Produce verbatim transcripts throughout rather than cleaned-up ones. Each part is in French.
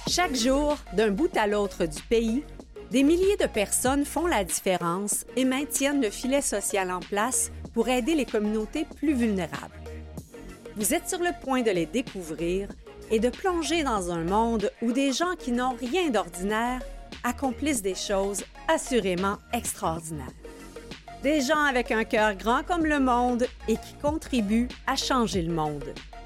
Chaque jour, d'un bout à l'autre du pays, des milliers de personnes font la différence et maintiennent le filet social en place pour aider les communautés plus vulnérables. Vous êtes sur le point de les découvrir et de plonger dans un monde où des gens qui n'ont rien d'ordinaire accomplissent des choses assurément extraordinaires. Des gens avec un cœur grand comme le monde et qui contribuent à changer le monde.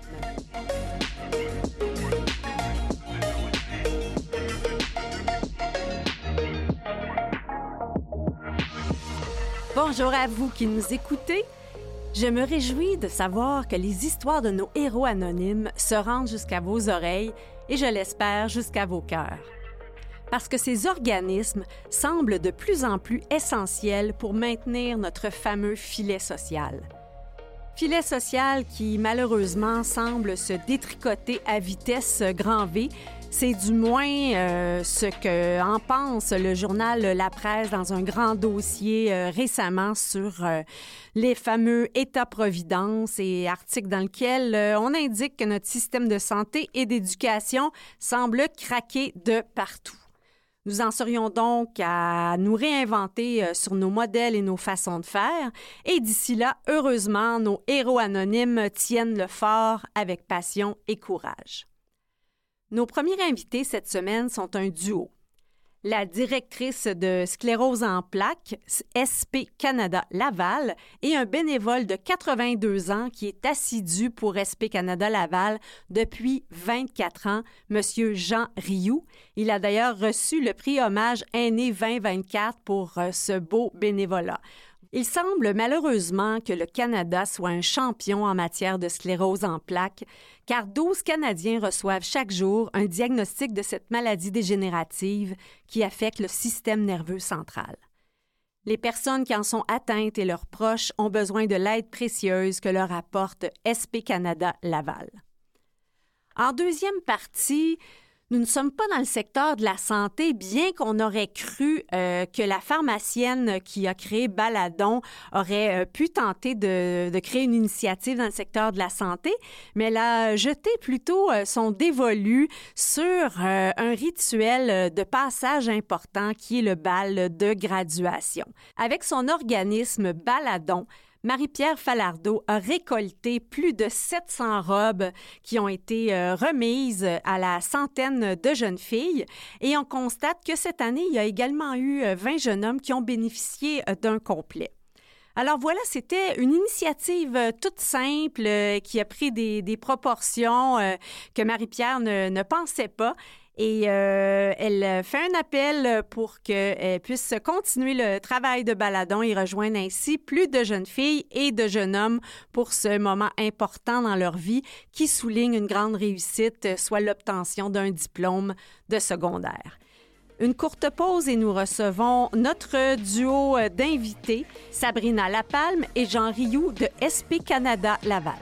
Bonjour à vous qui nous écoutez. Je me réjouis de savoir que les histoires de nos héros anonymes se rendent jusqu'à vos oreilles et, je l'espère, jusqu'à vos cœurs. Parce que ces organismes semblent de plus en plus essentiels pour maintenir notre fameux filet social. Filet social qui, malheureusement, semble se détricoter à vitesse grand V. C'est du moins euh, ce qu'en pense le journal La Presse dans un grand dossier euh, récemment sur euh, les fameux États-providence et article dans lequel euh, on indique que notre système de santé et d'éducation semble craquer de partout. Nous en serions donc à nous réinventer euh, sur nos modèles et nos façons de faire. Et d'ici là, heureusement, nos héros anonymes tiennent le fort avec passion et courage. Nos premiers invités cette semaine sont un duo. La directrice de sclérose en plaques, S P Canada Laval, et un bénévole de quatre-vingt-deux ans qui est assidu pour S P Canada Laval depuis vingt-quatre ans, M. Jean Rioux. Il a d'ailleurs reçu le prix Hommage Aîné vingt vingt-quatre pour euh, ce beau bénévolat. Il semble malheureusement que le Canada soit un champion en matière de sclérose en plaques, car douze Canadiens reçoivent chaque jour un diagnostic de cette maladie dégénérative qui affecte le système nerveux central. Les personnes qui en sont atteintes et leurs proches ont besoin de l'aide précieuse que leur apporte S P Canada Laval. En deuxième partie, nous ne sommes pas dans le secteur de la santé, bien qu'on aurait cru euh, que la pharmacienne qui a créé Baladon aurait euh, pu tenter de, de créer une initiative dans le secteur de la santé, mais elle a jeté plutôt euh, son dévolu sur euh, un rituel de passage important qui est le bal de graduation. Avec son organisme Baladon, Marie-Pierre Falardeau a récolté plus de sept cents robes qui ont été euh, remises à la centaine de jeunes filles et on constate que cette année, il y a également eu vingt jeunes hommes qui ont bénéficié euh, d'un complet. Alors voilà, c'était une initiative euh, toute simple euh, qui a pris des, des proportions euh, que Marie-Pierre ne, ne pensait pas. Et euh, elle fait un appel pour qu'elle puisse continuer le travail de Baladon et rejoindre ainsi plus de jeunes filles et de jeunes hommes pour ce moment important dans leur vie qui souligne une grande réussite, soit l'obtention d'un diplôme de secondaire. Une courte pause et nous recevons notre duo d'invités, Sabrina Lapalme et Jean Rioux de S P Canada Laval.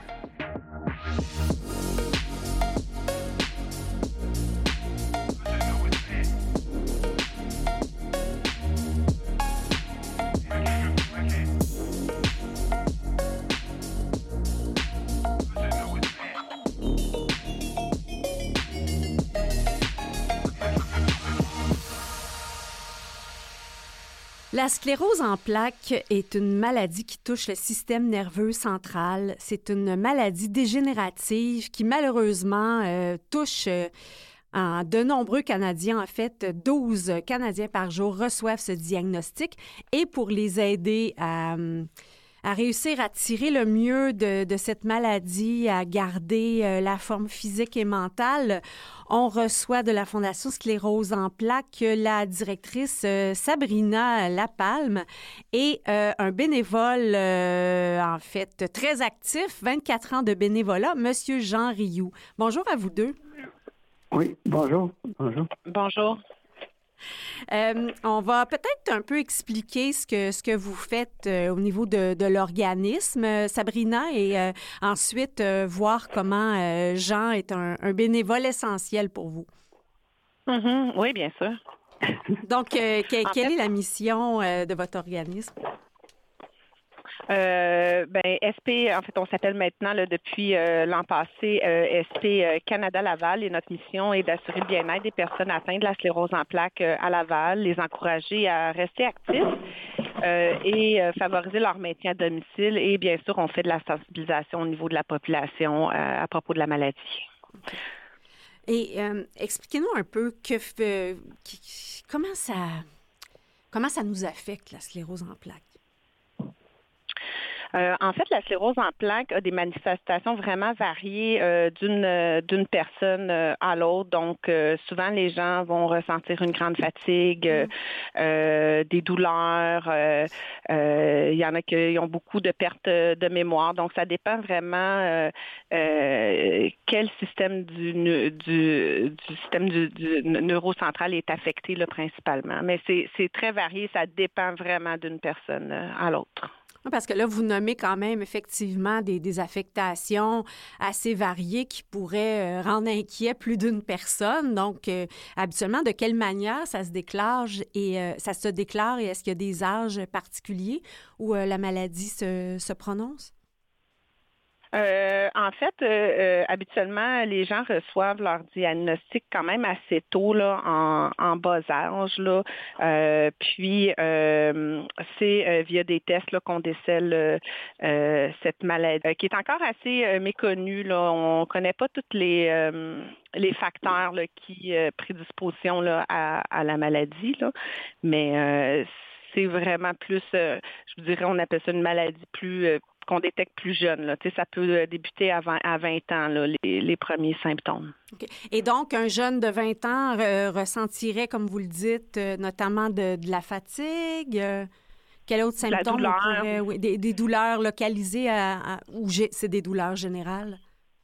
La sclérose en plaques est une maladie qui touche le système nerveux central. C'est une maladie dégénérative qui malheureusement euh, touche euh, en de nombreux Canadiens. En fait, douze Canadiens par jour reçoivent ce diagnostic. Et pour les aider à... à réussir à tirer le mieux de, de cette maladie, à garder euh, la forme physique et mentale, on reçoit de la Fondation Sclérose en plaques la directrice euh, Sabrina Lapalme et euh, un bénévole, euh, en fait, très actif, vingt-quatre ans de bénévolat, Monsieur Jean Rioux. Bonjour à vous deux. Oui, bonjour. Bonjour. Bonjour. Euh, on va peut-être un peu expliquer ce que ce que vous faites euh, au niveau de, de l'organisme, euh, Sabrina, et euh, ensuite euh, voir comment euh, Jean est un, un bénévole essentiel pour vous. Mm-hmm. Oui, bien sûr. Donc, euh, que, quelle fait, est la mission euh, de votre organisme? Euh, ben, S P, en fait, on s'appelle maintenant, là, depuis euh, l'an passé, euh, S P euh, Canada Laval, et notre mission est d'assurer le bien-être des personnes atteintes de la sclérose en plaques euh, à Laval, les encourager à rester actifs euh, et euh, favoriser leur maintien à domicile. Et bien sûr, on fait de la sensibilisation au niveau de la population euh, à propos de la maladie. Et euh, expliquez-nous un peu que, euh, qui, comment ça, comment ça nous affecte, la sclérose en plaques. Euh, en fait, la sclérose en plaques a des manifestations vraiment variées euh, d'une euh, d'une personne euh, à l'autre. Donc, euh, souvent, les gens vont ressentir une grande fatigue, euh, euh, des douleurs. Euh, euh, il y en a qui ont beaucoup de pertes de mémoire. Donc, ça dépend vraiment euh, euh, quel système du, du, du système du, du neurocentral est affecté là, principalement. Mais c'est c'est très varié. Ça dépend vraiment d'une personne euh, à l'autre. Parce que là, vous nommez quand même effectivement des, des affectations assez variées qui pourraient euh, rendre inquiet plus d'une personne. Donc, euh, habituellement, de quelle manière ça se déclare et euh, ça se déclare et est-ce qu'il y a des âges particuliers où euh, la maladie se, se prononce? Euh, en fait, euh, euh, habituellement, les gens reçoivent leur diagnostic quand même assez tôt, là, en, en bas âge, là. Euh, puis, euh, c'est euh, via des tests là, qu'on décèle euh, euh, cette maladie, euh, qui est encore assez euh, méconnue, là. On ne connaît pas tous les, euh, les facteurs là, qui euh, prédisposition là, à, à la maladie, là. Mais euh, c'est vraiment plus, euh, je vous dirais, on appelle ça une maladie plus... Euh, qu'on détecte plus jeune. Là. Ça peut débuter à vingt, à vingt ans, là, les, les premiers symptômes. Okay. Et donc, un jeune de vingt ans euh, ressentirait, comme vous le dites, euh, notamment de, de la fatigue. Euh, quel autre symptôme? La douleur. On pourrait, oui, des, des douleurs localisées à, à, ou c'est des douleurs générales?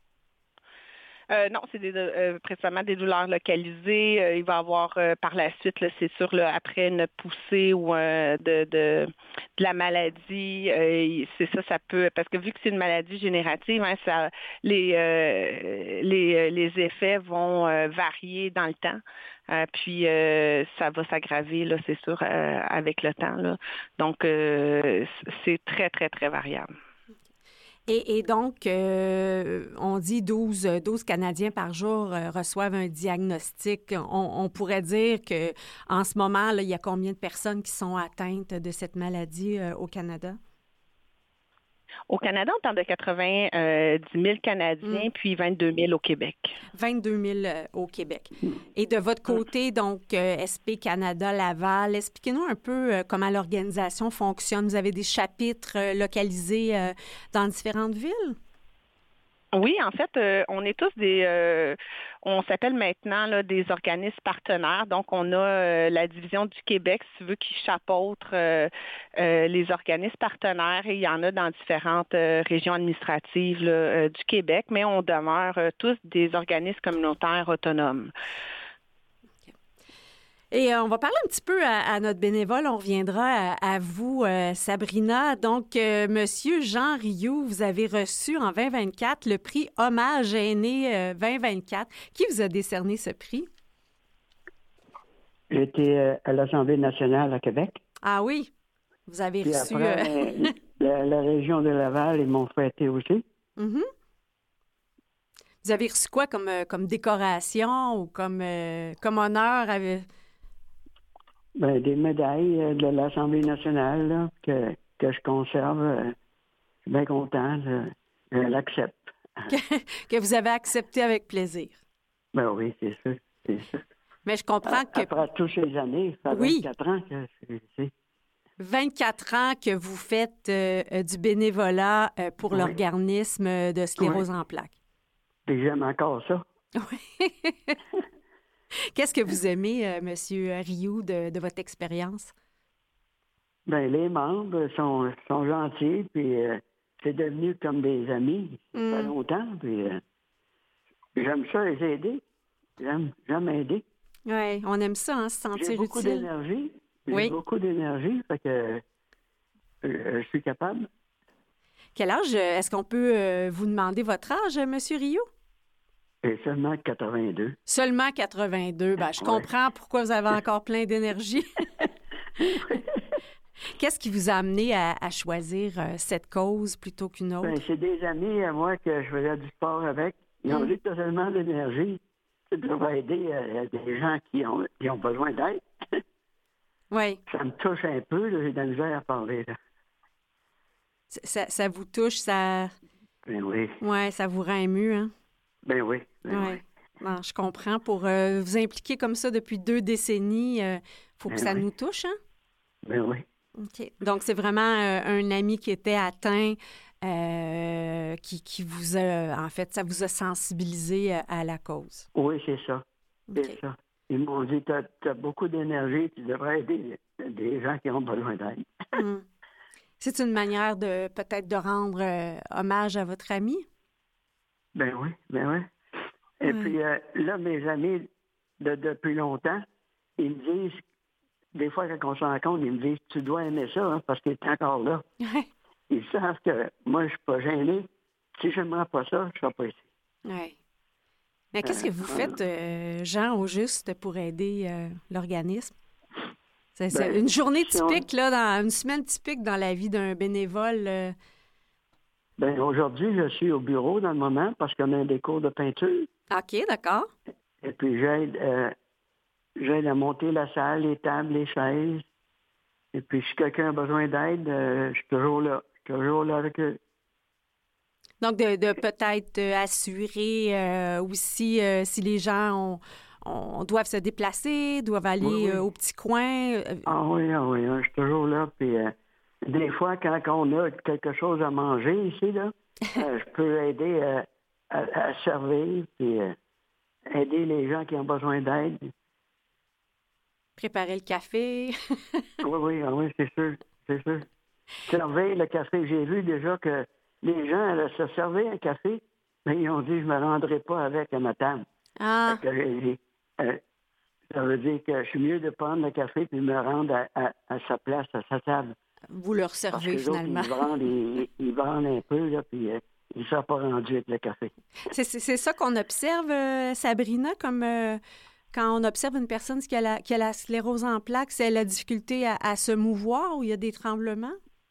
Euh, non, c'est des, euh, précisément des douleurs localisées. Euh, il va y avoir euh, par la suite, là, c'est sûr, là, après une poussée ou euh, de, de, de la maladie, euh, c'est ça, ça peut, parce que vu que c'est une maladie générative, hein, ça, les, euh, les, les effets vont euh, varier dans le temps. Euh, puis euh, ça va s'aggraver, là, c'est sûr, euh, avec le temps. Là. Donc, euh, c'est très, très, très variable. Et, et donc, euh, on dit douze, douze Canadiens par jour euh, reçoivent un diagnostic. On, on pourrait dire qu'en ce moment, là, il y a combien de personnes qui sont atteintes de cette maladie euh, au Canada? Au Canada, on parle de quatre-vingt-dix mille Canadiens, mm. puis vingt-deux mille au Québec. vingt-deux mille euh, au Québec. Et de votre côté, donc, euh, S P Canada Laval, expliquez-nous un peu euh, comment l'organisation fonctionne. Vous avez des chapitres euh, localisés euh, dans différentes villes? Oui, en fait, euh, on est tous des, euh, on s'appelle maintenant là, des organismes partenaires. Donc, on a euh, la division du Québec, si tu veux, qui chapeautre euh, euh, les organismes partenaires. Et il y en a dans différentes euh, régions administratives là, euh, du Québec, mais on demeure euh, tous des organismes communautaires autonomes. Et euh, on va parler un petit peu à, à notre bénévole. On reviendra à, à vous, euh, Sabrina. Donc, euh, Monsieur Jean Rioux, vous avez reçu en vingt vingt-quatre le prix Hommage aîné euh, vingt vingt-quatre. Qui vous a décerné ce prix? J'étais euh, à l'Assemblée nationale à Québec. Ah oui? Vous avez Puis reçu... Après, euh... la, la région de Laval, ils m'ont fêté aussi. Mm-hmm. Vous avez reçu quoi comme, comme décoration ou comme, euh, comme honneur? Avec... Ben, des médailles de l'Assemblée nationale là, que, que je conserve. Euh, je suis bien content. Je, je l'accepte. Que, que vous avez accepté avec plaisir. Ben oui, c'est ça. C'est ça. Mais je comprends que... Après toutes ces années, ça fait oui. vingt-quatre ans que je sais. vingt-quatre ans que vous faites euh, du bénévolat euh, pour oui. l'organisme de sclérose oui. en plaques. Et j'aime encore ça. Oui. Qu'est-ce que vous aimez, euh, M. Rioux, de, de votre expérience? Bien, les membres sont, sont gentils, puis euh, c'est devenu comme des amis. Ça mm. fait longtemps, puis euh, j'aime ça les aider. J'aime, j'aime aider. Oui, on aime ça, hein, se sentir utile. J'ai beaucoup utile. d'énergie. J'ai oui. beaucoup d'énergie, fait que euh, je suis capable. Quel âge? Est-ce qu'on peut euh, vous demander votre âge, M. Rioux? Et seulement quatre-vingt-deux. Seulement quatre-vingt-deux. Ben, je ouais. comprends pourquoi vous avez encore plein d'énergie. Qu'est-ce qui vous a amené à, à choisir euh, cette cause plutôt qu'une autre? Ben, c'est des amis à moi que je faisais du sport avec. Ils ont eu totalement d'énergie. Ça devrait aider euh, des gens qui ont, qui ont besoin d'aide. Oui. Ça me touche un peu, là, j'ai de la misère à parler. Là. Ça, ça vous touche, ça... Ben oui. Oui, ça vous rend ému, hein? Ben oui. Ben ouais. oui. Non, je comprends. Pour euh, vous impliquer comme ça depuis deux décennies, il euh, faut que ben ça oui. nous touche, hein? Ben oui. OK. Donc, c'est vraiment euh, un ami qui était atteint, euh, qui, qui vous a, en fait, ça vous a sensibilisé à, à la cause. Oui, c'est ça. Okay. C'est ça. Ils m'ont dit, tu as beaucoup d'énergie, tu devrais aider des gens qui ont besoin d'aide. mm. C'est une manière de peut-être de rendre euh, hommage à votre ami? Ben oui, ben oui. Et ouais. puis euh, là, mes amis de depuis longtemps, ils me disent, des fois quand on se rencontre, ils me disent, tu dois aimer ça, hein, parce qu'il est encore là. Ouais. Ils savent que moi, je ne suis pas gêné. Si je n'aimerais pas ça, je ne serais pas ici. Oui. Mais qu'est-ce que vous faites, euh, Jean, au juste, pour aider euh, l'organisme? C'est, c'est Ben, une journée si typique, on... là, dans, une semaine typique dans la vie d'un bénévole. Euh... Ben, aujourd'hui, je suis au bureau dans le moment parce qu'on a des cours de peinture. OK, d'accord. Et puis, j'aide, euh, j'aide à monter la salle, les tables, les chaises. Et puis, si quelqu'un a besoin d'aide, euh, je suis toujours là. Je suis toujours là avec eux. Donc, de, de peut-être euh, assurer euh, aussi euh, si les gens ont, ont, doivent se déplacer, doivent aller oui, oui. Euh, au petit coin. Euh... Ah oui, ah oui, hein, je suis toujours là. Puis, euh, des fois, quand on a quelque chose à manger ici, là, euh, je peux aider euh, à, à servir, puis euh, aider les gens qui ont besoin d'aide. Préparer le café. oui, oui, ah oui, c'est sûr, c'est sûr. Servir le café, j'ai vu déjà que les gens allaient se servir un café, mais ils ont dit, je ne me rendrai pas avec à ma table. Ah. Fait que j'ai dit, euh, ça veut dire que je suis mieux de prendre le café puis me rendre à, à, à sa place, à sa table. Vous leur servez, finalement. Autres, ils, vendent, ils, ils vendent un peu, là, puis euh, ils ne sont pas rendus avec le café. C'est, c'est, c'est ça qu'on observe, euh, Sabrina, comme euh, quand on observe une personne qui a, la, qui a la sclérose en plaques, c'est la difficulté à, à se mouvoir ou il y a des tremblements?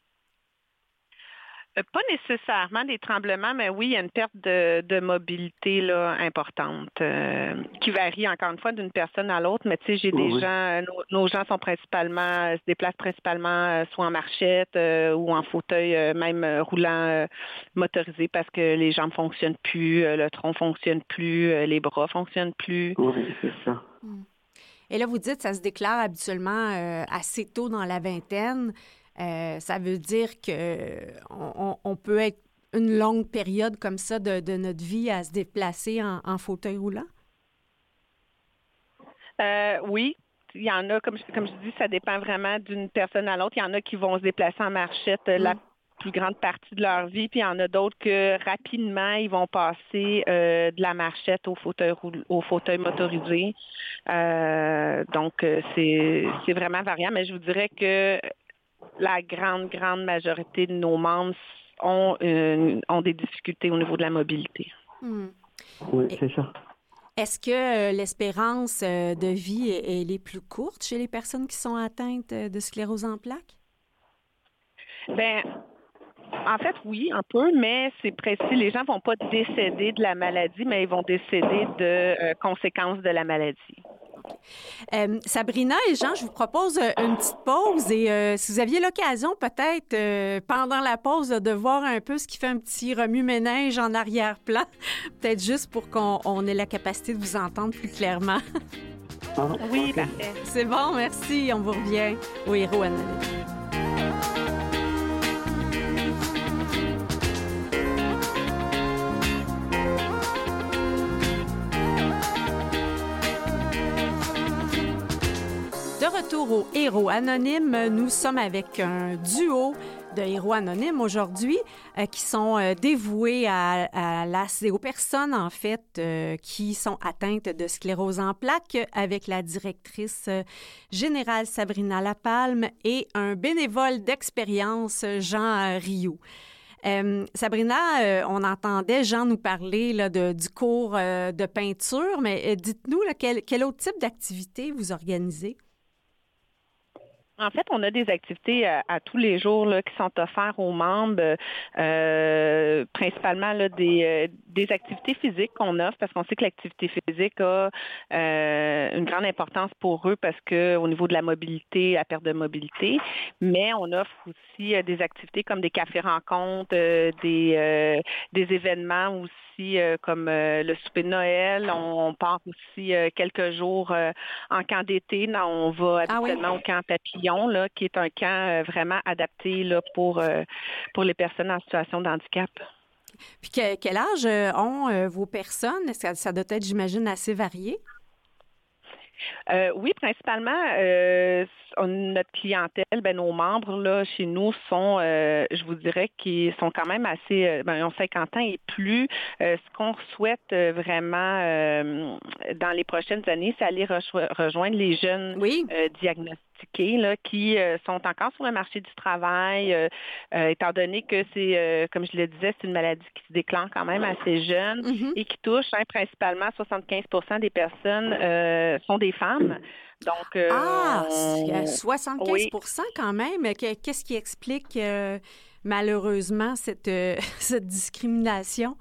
Pas nécessairement des tremblements, mais oui, il y a une perte de, de mobilité là, importante euh, qui varie encore une fois d'une personne à l'autre. Mais tu sais, j'ai oui, des oui. gens, nos, nos gens sont principalement, se déplacent principalement euh, soit en marchette euh, ou en fauteuil, euh, même euh, roulant euh, motorisé parce que les jambes fonctionnent plus, euh, le tronc fonctionne plus, euh, les bras fonctionnent plus. Oui, c'est ça. Et là, vous dites que ça se déclare habituellement euh, assez tôt dans la vingtaine. Euh, ça veut dire qu'on on peut être une longue période comme ça de, de notre vie à se déplacer en, en fauteuil roulant? Euh, oui. Il y en a, comme, comme je dis, ça dépend vraiment d'une personne à l'autre. Il y en a qui vont se déplacer en marchette mm. la plus grande partie de leur vie, puis il y en a d'autres que rapidement, ils vont passer euh, de la marchette au fauteuil, au fauteuil motorisé. Euh, donc, c'est, c'est vraiment variable, mais je vous dirais que la grande, grande majorité de nos membres ont, euh, ont des difficultés au niveau de la mobilité. Hmm. Oui, c'est ça. Est-ce que euh, l'espérance euh, de vie est, elle est plus courte chez les personnes qui sont atteintes de sclérose en plaques? Bien, en fait, oui, un peu, mais c'est précis. Les gens ne vont pas décéder de la maladie, mais ils vont décéder de euh, conséquences de la maladie. Euh, Sabrina et Jean, je vous propose euh, une petite pause et euh, si vous aviez l'occasion peut-être euh, pendant la pause là, de voir un peu ce qui fait un petit remue-ménage en arrière-plan, peut-être juste pour qu'on on ait la capacité de vous entendre plus clairement. Ah, oui, okay. parfait. C'est bon, merci. On vous revient au Héros Anonyme. De retour au Héros Anonyme, nous sommes avec un duo de Héros Anonymes aujourd'hui euh, qui sont euh, dévoués à, à la, aux personnes, en fait, euh, qui sont atteintes de sclérose en plaques avec la directrice euh, générale Sabrina Lapalme et un bénévole d'expérience, Jean Rioux. Euh, Sabrina, euh, on entendait Jean nous parler là, de, du cours euh, de peinture, mais euh, dites-nous là, quel, quel autre type d'activité vous organisez? En fait, on a des activités à, à tous les jours là, qui sont offertes aux membres, euh, principalement là, des, euh, des activités physiques qu'on offre parce qu'on sait que l'activité physique a euh, une grande importance pour eux parce que au niveau de la mobilité, la perte de mobilité, mais on offre aussi euh, des activités comme des cafés-rencontres, euh, des, euh, des événements aussi euh, comme euh, le souper de Noël. On, on part aussi euh, quelques jours euh, en camp d'été. Non, on va habituellement ah oui. au camp Papillon, là, qui est un camp euh, vraiment adapté là, pour, euh, pour les personnes en situation de handicap. Puis que, quel âge euh, ont euh, vos personnes? Est-ce que ça doit être, j'imagine, assez varié? Euh, oui, principalement, euh, notre clientèle, ben, nos membres là, chez nous sont, euh, je vous dirais, qu'ils sont quand même assez, euh, ben, ils ont cinquante ans et plus. Euh, ce qu'on souhaite euh, vraiment euh, dans les prochaines années, c'est aller re- rejoindre les jeunes oui. euh, diagnostiqués là, qui euh, sont encore sur le marché du travail, euh, euh, étant donné que c'est, euh, comme je le disais, c'est une maladie qui se déclenche quand même assez jeune mm-hmm. et qui touche hein, principalement soixante-quinze pour cent des personnes euh, sont des femmes. Donc, euh, ah, on... soixante-quinze pour cent oui. quand même. Qu'est-ce qui explique euh, malheureusement cette, euh, cette discrimination?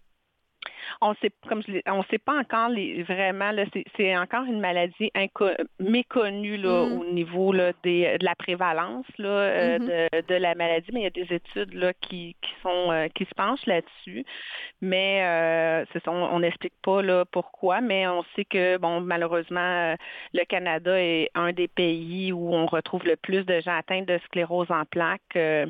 On sait, comme je on sait pas encore les, vraiment, là, c'est, c'est encore une maladie inco- méconnue là, mm. au niveau là, des, de la prévalence là, euh, mm-hmm. de, de la maladie, mais il y a des études là, qui, qui, sont, euh, qui se penchent là-dessus. Mais euh, c'est ça, on n'explique pas là, pourquoi, mais on sait que, bon, malheureusement, le Canada est un des pays où on retrouve le plus de gens atteints de sclérose en plaques euh,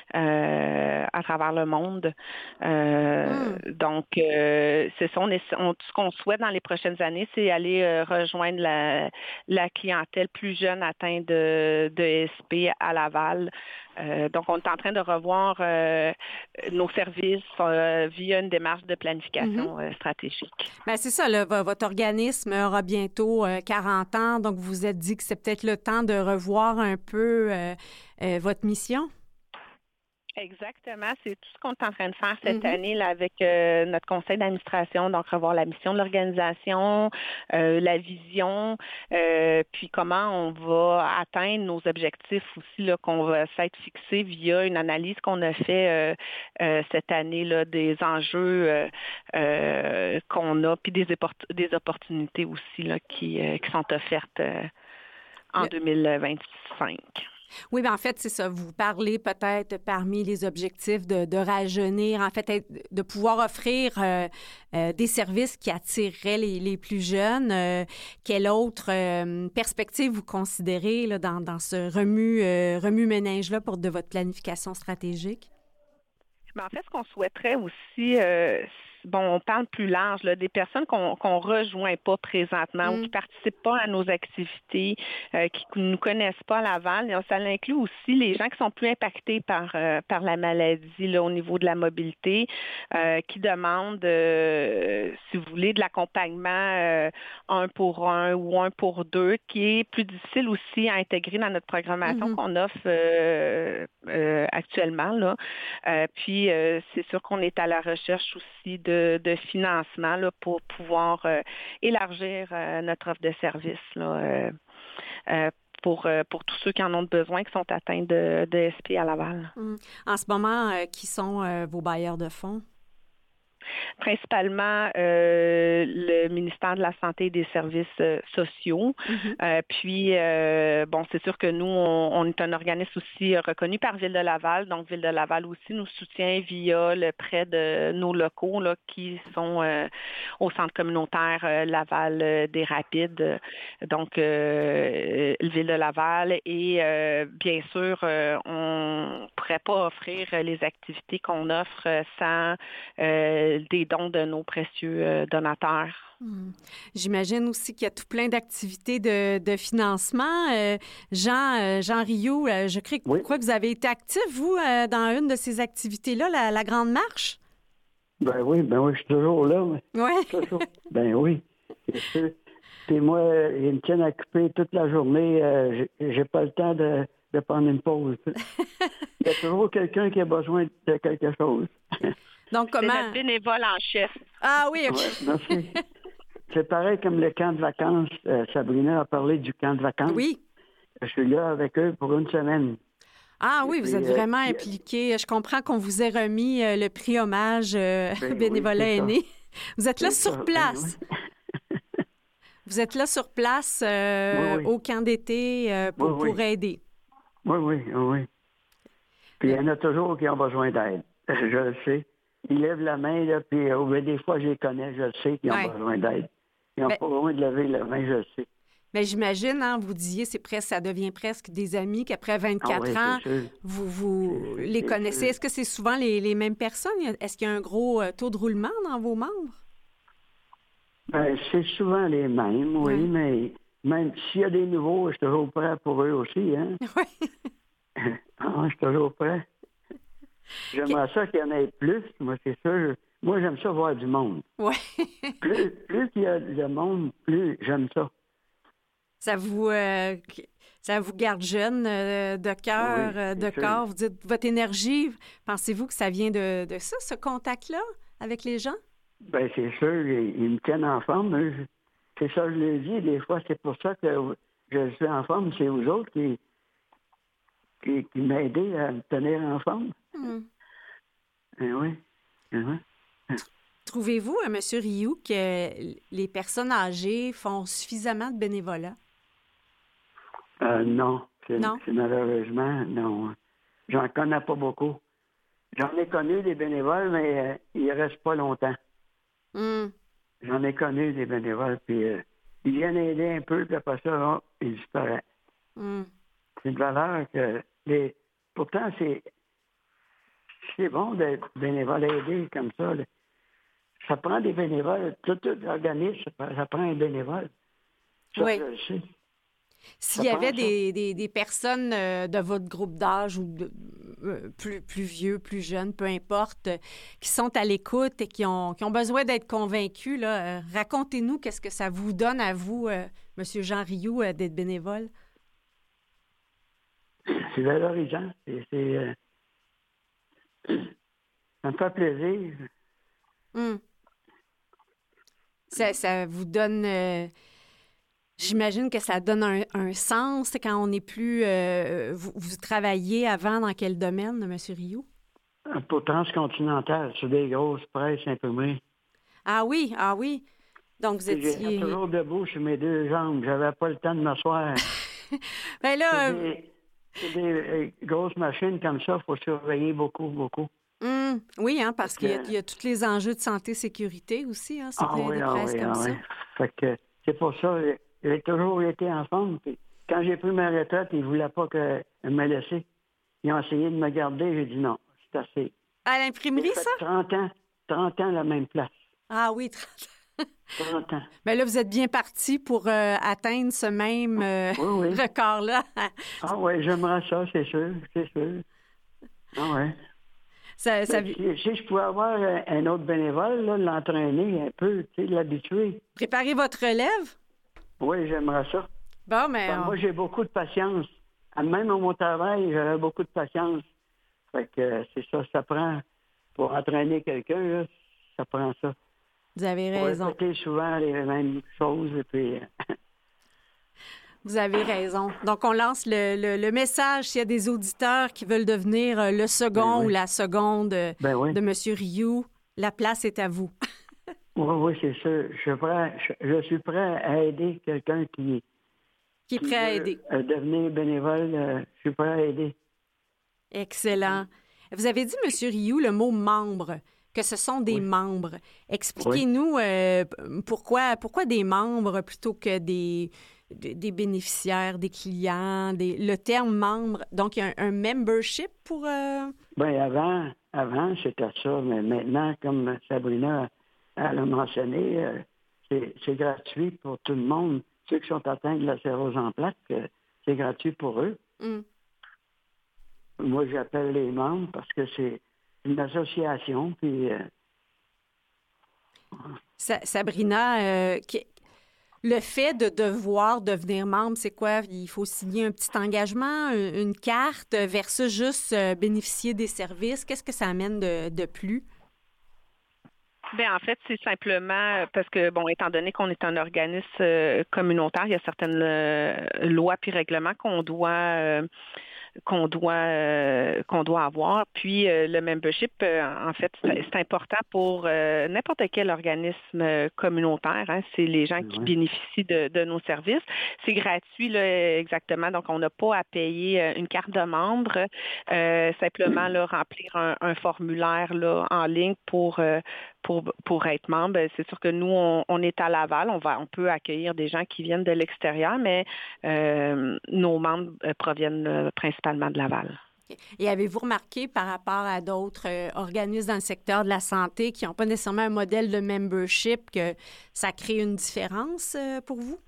euh, à travers le monde. Euh, mm. Donc, euh, c'est ça, on est, on, ce qu'on souhaite dans les prochaines années, c'est aller euh, rejoindre la, la clientèle plus jeune atteinte de, de E S P à Laval. Euh, donc, on est en train de revoir euh, nos services euh, via une démarche de planification mm-hmm. euh, stratégique. Bien, c'est ça, là, votre organisme aura bientôt euh, quarante ans, donc vous vous êtes dit que c'est peut-être le temps de revoir un peu euh, euh, votre mission? Exactement. C'est tout ce qu'on est en train de faire cette mm-hmm. année là, avec euh, notre conseil d'administration, donc revoir la mission de l'organisation, euh, la vision, euh, puis comment on va atteindre nos objectifs aussi là, qu'on va s'être fixés via une analyse qu'on a fait euh, euh, cette année là, des enjeux euh, euh, qu'on a, puis des, oppor- des opportunités aussi là, qui, euh, qui sont offertes euh, en Le... deux mille vingt-cinq. Oui, bien en fait, c'est ça. Vous parlez peut-être parmi les objectifs de, de rajeunir, en fait, de pouvoir offrir euh, euh, des services qui attireraient les, les plus jeunes. Euh, quelle autre euh, perspective vous considérez là, dans, dans ce remue, euh, remue-ménage-là pour de votre planification stratégique? Bien, en fait, ce qu'on souhaiterait aussi, euh, bon, on parle plus large, là, des personnes qu'on qu'on rejoint pas présentement mm. ou qui participent pas à nos activités, euh, qui ne nous connaissent pas à Laval. Et ça inclut aussi les gens qui sont plus impactés par euh, par la maladie là, au niveau de la mobilité, euh, qui demandent, euh, si vous voulez, de l'accompagnement euh, un pour un ou un pour deux, qui est plus difficile aussi à intégrer dans notre programmation mm-hmm. qu'on offre euh, euh, actuellement. Là. Euh, puis, euh, c'est sûr qu'on est à la recherche aussi de De, de financement là, pour pouvoir euh, élargir euh, notre offre de services là, euh, euh, pour, euh, pour tous ceux qui en ont besoin, qui sont atteints de, de E S P à Laval. Mmh. En ce moment, euh, qui sont euh, vos bailleurs de fonds? Principalement euh, le ministère de la Santé et des Services euh, sociaux. Mm-hmm. Euh, puis, euh, bon, c'est sûr que nous, on, on est un organisme aussi reconnu par Ville de Laval. Donc, Ville de Laval aussi nous soutient via le prêt de nos locaux là, qui sont euh, au centre communautaire euh, Laval euh, des Rapides. Donc, euh, Ville de Laval. Et euh, bien sûr, euh, on ne pourrait pas offrir les activités qu'on offre sans euh, des dons de nos précieux euh, donateurs. Hum. J'imagine aussi qu'il y a tout plein d'activités de, de financement. Euh, Jean, euh, Jean Rioux, euh, je crois, oui. crois que vous avez été actif, vous, euh, dans une de ces activités-là, la, la Grande Marche? Ben oui, ben oui, je suis toujours là. Oui. Ben oui, c'est sûr. Puis moi, ils me tiennent occupé toute la journée. Euh, j'ai, j'ai pas le temps de, de prendre une pause. Il y a toujours quelqu'un qui a besoin de quelque chose. Donc, comment... C'est notre bénévole en chef. Ah oui, OK. Ouais, merci. C'est pareil comme le camp de vacances. Euh, Sabrina a parlé du camp de vacances. Oui. je suis là avec eux pour une semaine. Ah oui, Et vous puis, êtes euh, vraiment puis, impliqué. Je comprends qu'on vous ait remis euh, le prix hommage euh, Ben oui, bénévolat c'est ça. aîné. Vous êtes là C'est sur ça, ben place. oui. Vous êtes là sur place euh, Oui, oui. au camp d'été euh, pour, Oui, oui. pour aider. Oui, oui, oui, oui. Puis il y en a toujours qui ont besoin d'aide. Je le sais. Ils lèvent la main, là, puis euh, ben, des fois, je les connais, je le sais qu'ils ont Ouais. besoin d'aide. Ils n'ont Ben- pas besoin de lever la main, je le sais. Mais j'imagine, hein, vous disiez, c'est presque, ça devient presque des amis qu'après vingt-quatre Ah ans, oui, c'est sûr. vous, vous C'est- c'est- les c'est connaissez. sûr. Est-ce que c'est souvent les, les mêmes personnes? Est-ce qu'il y a un gros euh, taux de roulement dans vos membres? Ben, c'est souvent les mêmes, oui, Ouais. mais même s'il y a des nouveaux, je suis toujours prêt pour eux aussi, hein. Oui. Ah, je suis toujours prêt. J'aimerais ça qu'il y en ait plus, moi, c'est sûr. Moi, j'aime ça voir du monde. Oui. Plus, plus qu'il y a de monde, plus j'aime ça. Ça vous, euh, ça vous garde jeune euh, de cœur, Oui, euh, de c'est sûr. corps. Vous dites, votre énergie, pensez-vous que ça vient de, de ça, ce contact-là avec les gens? Ben, c'est sûr, ils, ils me tiennent en forme. hein. Je- C'est ça, je le dis, des fois, c'est pour ça que je suis en forme. C'est vous autres qui, qui, qui m'aidez à me tenir en forme. Hmm. Eh oui. Eh oui. Trouvez-vous, euh, M. Rioux, que les personnes âgées font suffisamment de bénévolat? Euh, non, c'est, Non? c'est malheureusement, non. J'en connais pas beaucoup. J'en ai connu des bénévoles, mais euh, ils restent pas longtemps. Hmm. J'en ai connu des bénévoles, puis euh, ils viennent aider un peu, puis après ça, oh, ils disparaissent. Hmm. C'est une valeur que les. Pourtant, c'est c'est bon d'être bénévole aidé comme ça. là. Ça prend des bénévoles. Tout, tout organisme, ça, prend- ça prend un bénévole. Ça, Oui. je le sais. S'il y Ça avait prend ça. des, des, des personnes euh, de votre groupe d'âge ou de- euh, plus, plus vieux, plus jeunes, peu importe, euh, qui sont à l'écoute et qui ont, qui ont besoin d'être convaincus, là, euh, racontez-nous qu'est-ce que ça vous donne à vous, euh, M. Jean Rioux, euh, d'être bénévole. C'est valorisant. C'est, c'est, euh, ça me fait plaisir. Hum. Ça, ça vous donne... euh, J'imagine que ça donne un, un sens quand on n'est plus... euh, vous, vous travaillez avant dans quel domaine, M. Rioux? Pour transcontinental, sur des grosses presses imprimées. Ah oui, ah oui. Donc, vous Puis J'étais étiez... toujours debout sur mes deux jambes. J'avais pas le temps de m'asseoir. Ben là... C'est euh, des, c'est des euh, grosses machines comme ça, il faut surveiller beaucoup, beaucoup. hum, oui, hein, parce Fait qu'il y a, que- il y a tous les enjeux de santé-sécurité aussi, hein, sur Ah des, oui, des ah presses oui, comme ah ça. oui. Fait que c'est pour ça, j'ai- j'ai toujours été en forme. Puis quand j'ai pris ma retraite, ils ne voulaient pas que me laisser. Ils ont essayé de me garder, j'ai dit non, c'est assez. À J'ai l'imprimerie, fait ça? trente ans, trente ans à la même place. Ah oui, trente. trente ans. Ben là, vous êtes bien parti pour euh, atteindre ce même euh, Oui, oui. record-là. Ah oui, j'aimerais ça, c'est sûr, c'est sûr. Ah oui. ça, ça- Si, si je pouvais avoir un, un autre bénévole, là, l'entraîner un peu, tu sais, l'habituer. Préparez votre relève? Oui, j'aimerais ça. Bon, mais... Ben, moi, j'ai beaucoup de patience. Même à mon travail, j'avais beaucoup de patience. Fait que euh, c'est ça, ça prend, pour entraîner quelqu'un, là, ça prend ça. Vous avez Pour raison. répéter souvent les mêmes choses, et puis... euh, Vous avez raison. Donc, on lance le, le- le message s'il y a des auditeurs qui veulent devenir euh, le second Ben oui. ou la seconde euh, ben oui, de M. Rioux. La place est à vous. oui, oui, c'est sûr. Je suis prêt, je, je suis prêt à aider quelqu'un qui, Qui est qui prêt à veut, aider. euh, devenir bénévole. euh, je suis prêt à aider. Excellent. Vous avez dit, M. Rioux, le mot membre, que ce sont des Oui. membres. Expliquez-nous euh, pourquoi, pourquoi des membres plutôt que des, des des bénéficiaires, des clients, des, le terme membre. Donc, il y a un, un membership pour... euh, Ben avant, avant c'était ça, mais maintenant, comme Sabrina elle a mentionné, euh, c'est, c'est gratuit pour tout le monde. Ceux qui sont atteints de la cirrhose en plaques, euh, c'est gratuit pour eux. hum. Moi, j'appelle les membres parce que c'est une association, puis euh, Sa- Sabrina, euh, qui- le fait de devoir devenir membre, c'est quoi? Il faut signer un petit engagement, une, une carte versus juste euh, bénéficier des services. Qu'est-ce que ça amène de, de plus? Bien, en fait, c'est simplement parce que, bon, étant donné qu'on est un organisme euh, communautaire, il y a certaines euh, lois puis règlements qu'on doit euh, qu'on doit euh, qu'on doit avoir. Puis euh, le membership, euh, en fait, c'est, c'est important pour euh, n'importe quel organisme euh, communautaire. Hein. C'est les gens qui Oui. bénéficient de, de nos services. C'est gratuit, là, exactement. Donc, on n'a pas à payer euh, une carte de membre. Euh, simplement, là, remplir un, un formulaire là, en ligne pour euh, Pour, pour être membre. C'est sûr que nous, on, on est à Laval. On va, on peut accueillir des gens qui viennent de l'extérieur, mais euh, nos membres euh, proviennent euh, principalement de Laval. Et avez-vous remarqué par rapport à d'autres euh, organismes dans le secteur de la santé qui n'ont pas nécessairement un modèle de membership que ça crée une différence euh, pour vous?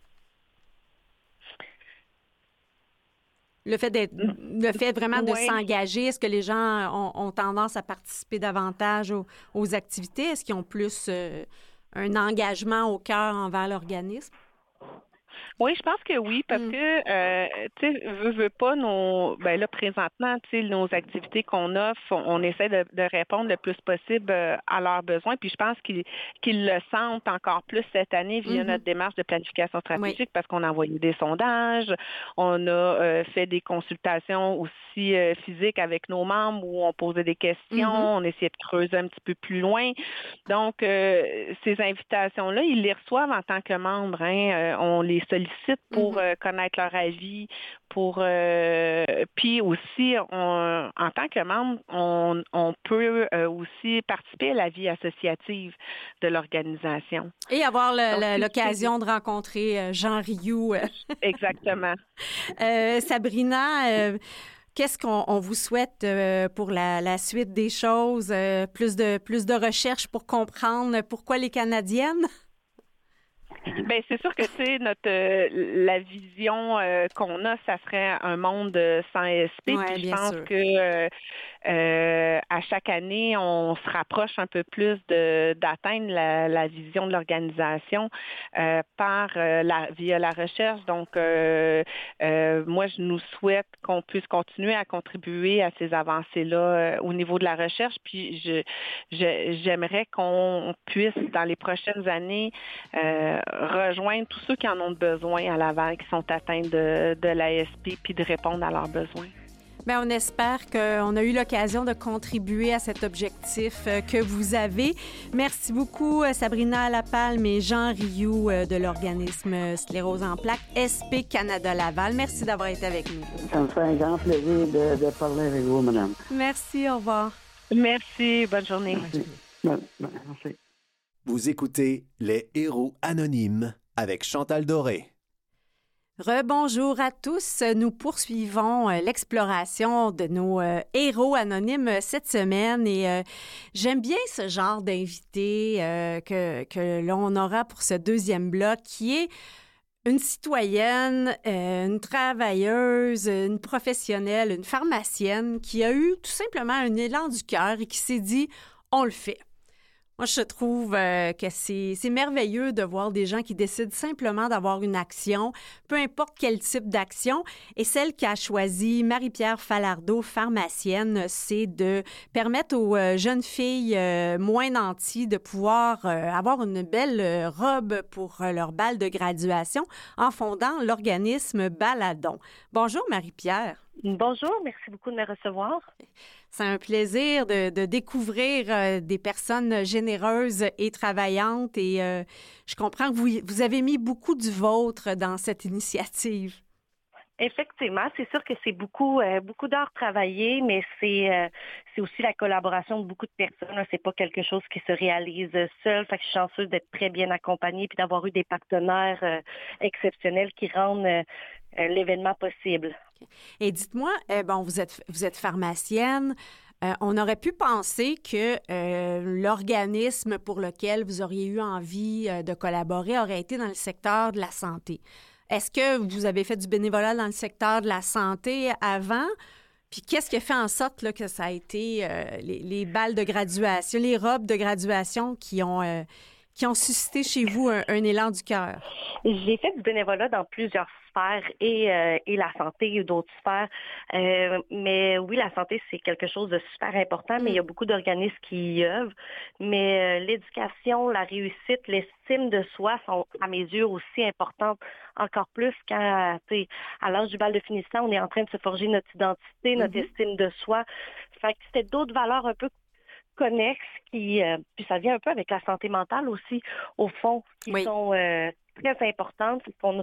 Le fait d'être, le fait vraiment de oui. s'engager, est-ce que les gens ont, ont tendance à participer davantage aux, aux activités? Est-ce qu'ils ont plus euh, un engagement au cœur envers l'organisme? Oui, je pense que oui, parce Mm. que, euh, tu sais, veut, veut pas, nos, ben là, présentement, tu sais, nos activités qu'on offre, on, on essaie de, de répondre le plus possible euh, à leurs besoins, puis je pense qu'ils, qu'ils le sentent encore plus cette année via Mm-hmm. notre démarche de planification stratégique, Oui. parce qu'on a envoyé des sondages, on a euh, fait des consultations aussi euh, physiques avec nos membres où on posait des questions, Mm-hmm. on essayait de creuser un petit peu plus loin. Donc, euh, ces invitations-là, ils les reçoivent en tant que membres, hein, euh, on les sollicite pour Mm-hmm. euh, connaître leur avis, pour euh, puis aussi on, en tant que membre, on, on peut euh, aussi participer à la vie associative de l'organisation. Et avoir le, Donc, le, c'est- l'occasion de rencontrer euh, Jean Rioux. euh. Exactement. Euh, Sabrina, euh, qu'est-ce qu'on on vous souhaite euh, pour la, la suite des choses? Euh, plus de plus de recherches pour comprendre pourquoi les Canadiennes? Bien, c'est sûr que tu sais notre euh, la vision euh, qu'on a, ça serait un monde euh, sans S P. Ouais, Puis je bien pense sûr. que euh, euh, à chaque année, on se rapproche un peu plus de d'atteindre la, la vision de l'organisation euh, par euh, la via la recherche. Donc, euh, euh, moi, je nous souhaite qu'on puisse continuer à contribuer à ces avancées-là euh, au niveau de la recherche. Puis, je, je j'aimerais qu'on puisse dans les prochaines années euh, rejoindre tous ceux qui en ont besoin à Laval, qui sont atteints de, de l'A S P, puis de répondre à leurs besoins. Bien, on espère qu'on a eu l'occasion de contribuer à cet objectif euh, que vous avez. Merci beaucoup, euh, Sabrina Lapalme et Jean Rioux euh, de l'organisme euh, Sclérose en plaques S P Canada Laval. Merci d'avoir été avec nous. Ça me fait un grand plaisir de, de parler avec vous, madame. Merci, au revoir. Merci, bonne journée. Merci. Bon, bon, merci. Vous écoutez Les Héros Anonymes avec Chantal Doré. Rebonjour à tous. Nous poursuivons euh, l'exploration de nos euh, héros anonymes euh, cette semaine et euh, j'aime bien ce genre d'invité euh, que, que l'on aura pour ce deuxième bloc qui est une citoyenne, euh, une travailleuse, une professionnelle, une pharmacienne qui a eu tout simplement un élan du cœur et qui s'est dit « on le fait ». Moi, je trouve euh, que c'est, c'est merveilleux de voir des gens qui décident simplement d'avoir une action, peu importe quel type d'action. Et celle qu'a choisi Marie-Pierre Falardeau, pharmacienne, c'est de permettre aux euh, jeunes filles euh, moins nanties de pouvoir euh, avoir une belle euh, robe pour euh, leur bal de graduation en fondant l'organisme Baladon. Bonjour, Marie-Pierre. Bonjour, merci beaucoup de me recevoir. C'est un plaisir de, de découvrir euh, des personnes généreuses et travaillantes et euh, je comprends que vous, vous avez mis beaucoup du vôtre dans cette initiative. Effectivement, c'est sûr que c'est beaucoup euh, beaucoup d'heures travaillées, mais c'est euh, c'est aussi la collaboration de beaucoup de personnes. C'est pas quelque chose qui se réalise seul. Fait que je suis chanceuse d'être très bien accompagnée puis d'avoir eu des partenaires euh, exceptionnels qui rendent euh, l'événement possible. Et dites-moi, euh, bon, vous êtes vous êtes pharmacienne. Euh, on aurait pu penser que euh, l'organisme pour lequel vous auriez eu envie euh, de collaborer aurait été dans le secteur de la santé. Est-ce que vous avez fait du bénévolat dans le secteur de la santé avant? Puis qu'est-ce qui a fait en sorte là, que ça a été euh, les, les balles de graduation, les robes de graduation qui ont, euh, qui ont suscité chez vous un, un élan du cœur? J'ai fait du bénévolat dans plusieurs sphères et, euh, et la santé et d'autres sphères. Euh, mais oui, la santé, c'est quelque chose de super important, mais mm. il y a beaucoup d'organismes qui y œuvrent. Mais euh, l'éducation, la réussite, l'estime de soi sont, à mes yeux, aussi importantes, encore plus quand, tu sais, à l'âge du bal de finissant, on est en train de se forger notre identité, notre mm-hmm. estime de soi. Fait que c'était d'autres valeurs un peu connexes qui, euh, puis ça vient un peu avec la santé mentale aussi, au fond, qui oui. sont euh, très importantes. On,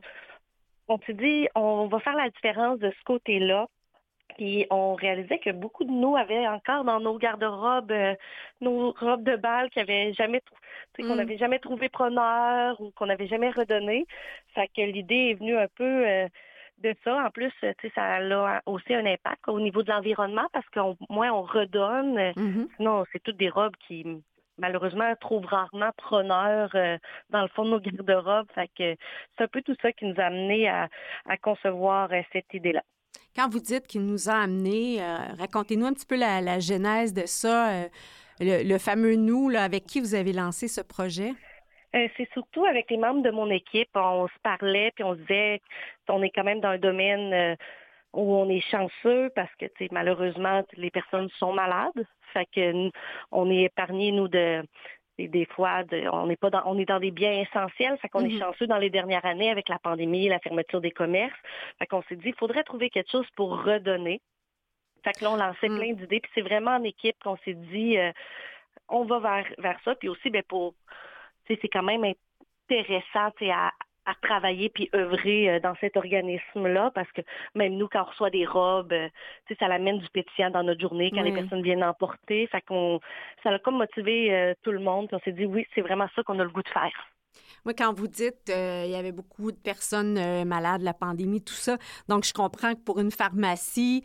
on s'est dit, on va faire la différence de ce côté-là. Puis on réalisait que beaucoup de nous avaient encore dans nos garde-robes, euh, nos robes de bal qu'on n'avait jamais, mm. qu'on n'avait jamais trouvé preneur ou qu'on n'avait jamais redonné. Fait que l'idée est venue un peu euh, de ça. En plus, tu sais, ça a aussi un impact au niveau de l'environnement parce qu'au moins on redonne. Mm-hmm. Sinon, c'est toutes des robes qui malheureusement trouvent rarement preneur euh, dans le fond de nos garde-robes. Fait que c'est un peu tout ça qui nous a amené à, à concevoir euh, cette idée-là. Quand vous dites qu'il nous a amenés, euh, racontez-nous un petit peu la, la genèse de ça, euh, le, le fameux « nous » là, avec qui vous avez lancé ce projet. Euh, c'est surtout avec les membres de mon équipe. On se parlait puis on se disait qu'on est quand même dans un domaine euh, où on est chanceux parce que malheureusement, les personnes sont malades. Fait que on est épargnés, nous, de... Et des fois, de, on est pas dans, on est dans des biens essentiels, fait qu'on mm-hmm. est chanceux dans les dernières années avec la pandémie et la fermeture des commerces. Fait qu'on s'est dit, il faudrait trouver quelque chose pour redonner. Fait que là, on lançait mm. plein d'idées, puis c'est vraiment en équipe qu'on s'est dit, euh, on va vers, vers ça. Puis aussi, ben pour, tu sais, c'est quand même intéressant, tu sais, à à travailler puis œuvrer dans cet organisme-là parce que même nous, quand on reçoit des robes, tu sais, ça l'amène du pétillant dans notre journée quand oui. les personnes viennent en porter. Fait qu'on, ça a comme motivé euh, tout le monde. Puis on s'est dit, oui, c'est vraiment ça qu'on a le goût de faire. Oui, quand vous dites euh, il y avait beaucoup de personnes euh, malades, la pandémie, tout ça, donc je comprends que pour une pharmacie,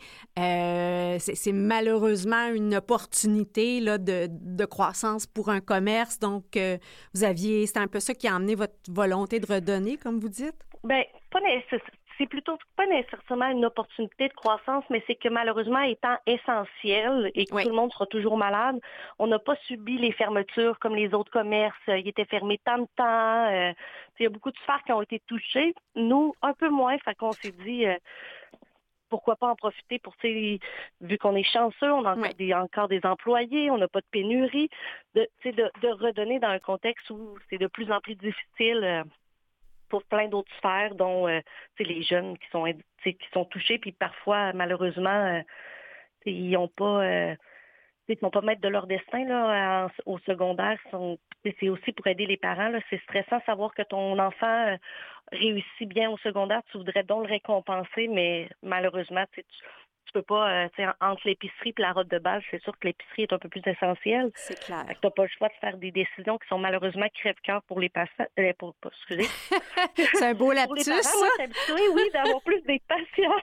euh, c'est, c'est malheureusement une opportunité là, de, de croissance pour un commerce. Donc, euh, vous aviez, c'est un peu ça qui a amené votre volonté de redonner, comme vous dites? Bien, pas nécessairement. C'est plutôt pas nécessairement une opportunité de croissance, mais c'est que malheureusement, étant essentiel et que oui. tout le monde sera toujours malade, on n'a pas subi les fermetures comme les autres commerces. Ils étaient fermés tant de temps. Euh, il y a beaucoup de sphères qui ont été touchées. Nous, un peu moins. Fait qu'on s'est dit... Euh, pourquoi pas en profiter pour, vu qu'on est chanceux, on a encore, oui. des, encore des employés, on n'a pas de pénurie, de, de, de redonner dans un contexte où c'est de plus en plus difficile euh, pour plein d'autres sphères, dont euh, les jeunes qui sont, qui sont touchés, puis parfois, malheureusement, euh, ils n'ont pas... Euh, ils ne vont pas mettre de leur destin là, en, au secondaire. Sont, c'est aussi pour aider les parents. Là, c'est stressant de savoir que ton enfant euh, réussit bien au secondaire. Tu voudrais donc le récompenser, mais malheureusement, tu ne peux pas, euh, entre l'épicerie et la robe de bal, c'est sûr que l'épicerie est un peu plus essentielle. C'est clair. Tu n'as pas le choix de faire des décisions qui sont malheureusement crève-cœur pour les patients. Euh, pour, pour, excusez. C'est un beau lapsus, parents, ça. Moi, je suis habituée, oui, d'avoir plus des patients.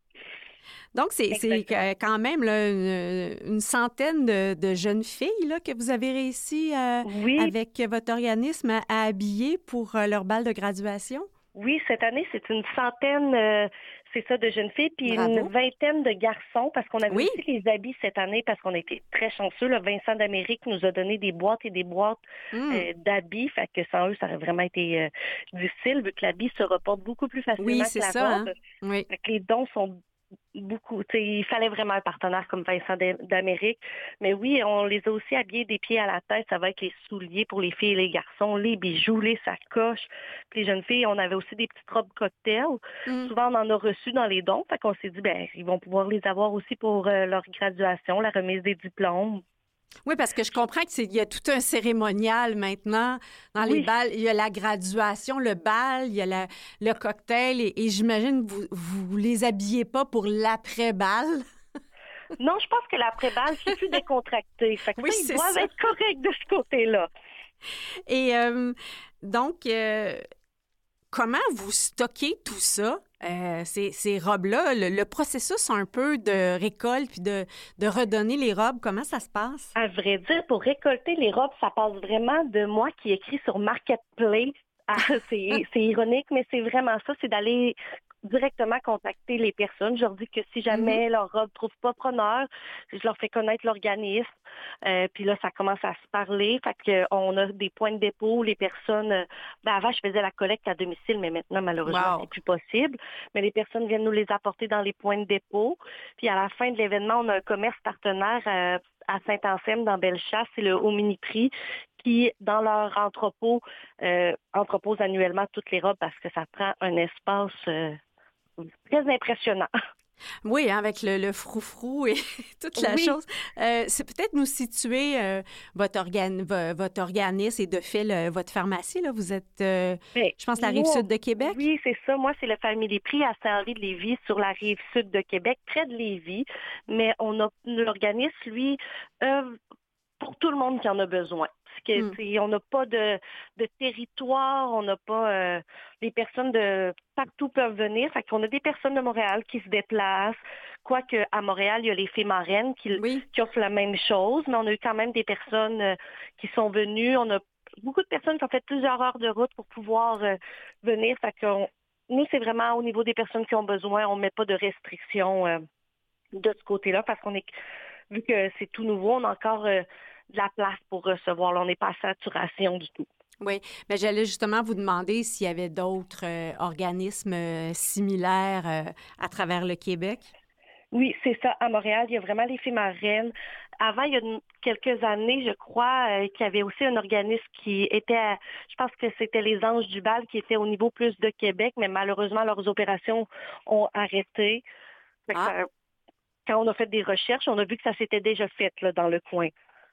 Donc, c'est, c'est quand même là, une, une centaine de, de jeunes filles là, que vous avez réussi euh, oui. avec votre organisme à, à habiller pour euh, leur bal de graduation? Oui, cette année, c'est une centaine, euh, c'est ça, de jeunes filles, puis Bravo. Une vingtaine de garçons, parce qu'on avait oui. aussi les habits cette année, parce qu'on était très chanceux. Là, Vincent d'Amérique nous a donné des boîtes et des boîtes mm. euh, d'habits, fait que sans eux, ça aurait vraiment été euh, difficile, vu que l'habit se reporte beaucoup plus facilement oui, que c'est la ça, robe. Hein? Oui. Fait que les dons sont beaucoup. Il fallait vraiment un partenaire comme Vincent d'Amérique. Mais oui, on les a aussi habillés des pieds à la tête. Ça va être les souliers pour les filles et les garçons, les bijoux, les sacoches. Puis les jeunes filles, on avait aussi des petites robes cocktails. Mm. Souvent, on en a reçu dans les dons. Fait qu'on s'est dit, ben, ils vont pouvoir les avoir aussi pour euh, leur graduation, la remise des diplômes. Oui, parce que je comprends qu'il y a tout un cérémonial maintenant dans les oui. balles. Il y a la graduation, le bal, il y a la, le cocktail et, et j'imagine que vous ne les habillez pas pour l'après-bal. Non, je pense que l'après-bal, c'est plus décontracté. Fait que oui, ça, ils doivent ça. être corrects de ce côté-là. Et euh, donc, euh, comment vous stockez tout ça? Euh, ces, ces robes-là, le, le processus un peu de récolte puis de, de redonner les robes, comment ça se passe? À vrai dire, pour récolter les robes, ça passe vraiment de moi qui écris sur Marketplace Ah, c'est, c'est ironique, mais c'est vraiment ça, c'est d'aller directement contacter les personnes. Je leur dis que si jamais mm-hmm. leur robe ne trouve pas preneur, je leur fais connaître l'organisme. Euh, puis là, ça commence à se parler. Fait qu'on a des points de dépôt où les personnes... Euh, ben avant, je faisais la collecte à domicile, mais maintenant, malheureusement, wow. c'est plus possible. Mais les personnes viennent nous les apporter dans les points de dépôt. Puis à la fin de l'événement, on a un commerce partenaire euh, à Saint-Anselme, dans Bellechasse, c'est le Haut Mini-Prix, qui, dans leur entrepôt, euh, entreposent annuellement toutes les robes parce que ça prend un espace euh, très impressionnant. Oui, hein, avec le, le froufrou et toute la oui. chose. Euh, c'est peut-être nous situer euh, votre, organ, votre organisme et de fait le, votre pharmacie. Là. Vous êtes, euh, Bien, je pense, la rive sud de Québec. Oui, c'est ça. Moi, c'est le Family Prix à Saint-Henri-de-Lévis, sur la rive sud de Québec, près de Lévis. Mais on a l'organisme, lui, œuvre pour tout le monde qui en a besoin. Que, mm. On n'a pas de, de territoire, on n'a pas... Euh, les personnes de partout peuvent venir. Fait qu'on a des personnes de Montréal qui se déplacent. Quoique à Montréal, il y a les Fées marraines qui, oui. qui offrent la même chose, mais on a eu quand même des personnes euh, qui sont venues. On a beaucoup de personnes qui ont fait plusieurs heures de route pour pouvoir euh, venir. Fait qu'on, nous, c'est vraiment au niveau des personnes qui ont besoin. On ne met pas de restrictions euh, de ce côté-là parce qu'on est... Vu que c'est tout nouveau, on a encore... Euh, de la place pour recevoir. Là, on n'est pas à saturation du tout. Oui, mais j'allais justement vous demander s'il y avait d'autres euh, organismes euh, similaires euh, à travers le Québec. Oui, c'est ça. À Montréal, il y a vraiment les Fées marraines. Avant, il y a une, quelques années, je crois, euh, qu'il y avait aussi un organisme qui était, à, je pense que c'était les Anges du Bal, qui était au niveau plus de Québec, mais malheureusement, leurs opérations ont arrêté. Ah. Ça, quand on a fait des recherches, on a vu que ça s'était déjà fait là, dans le coin.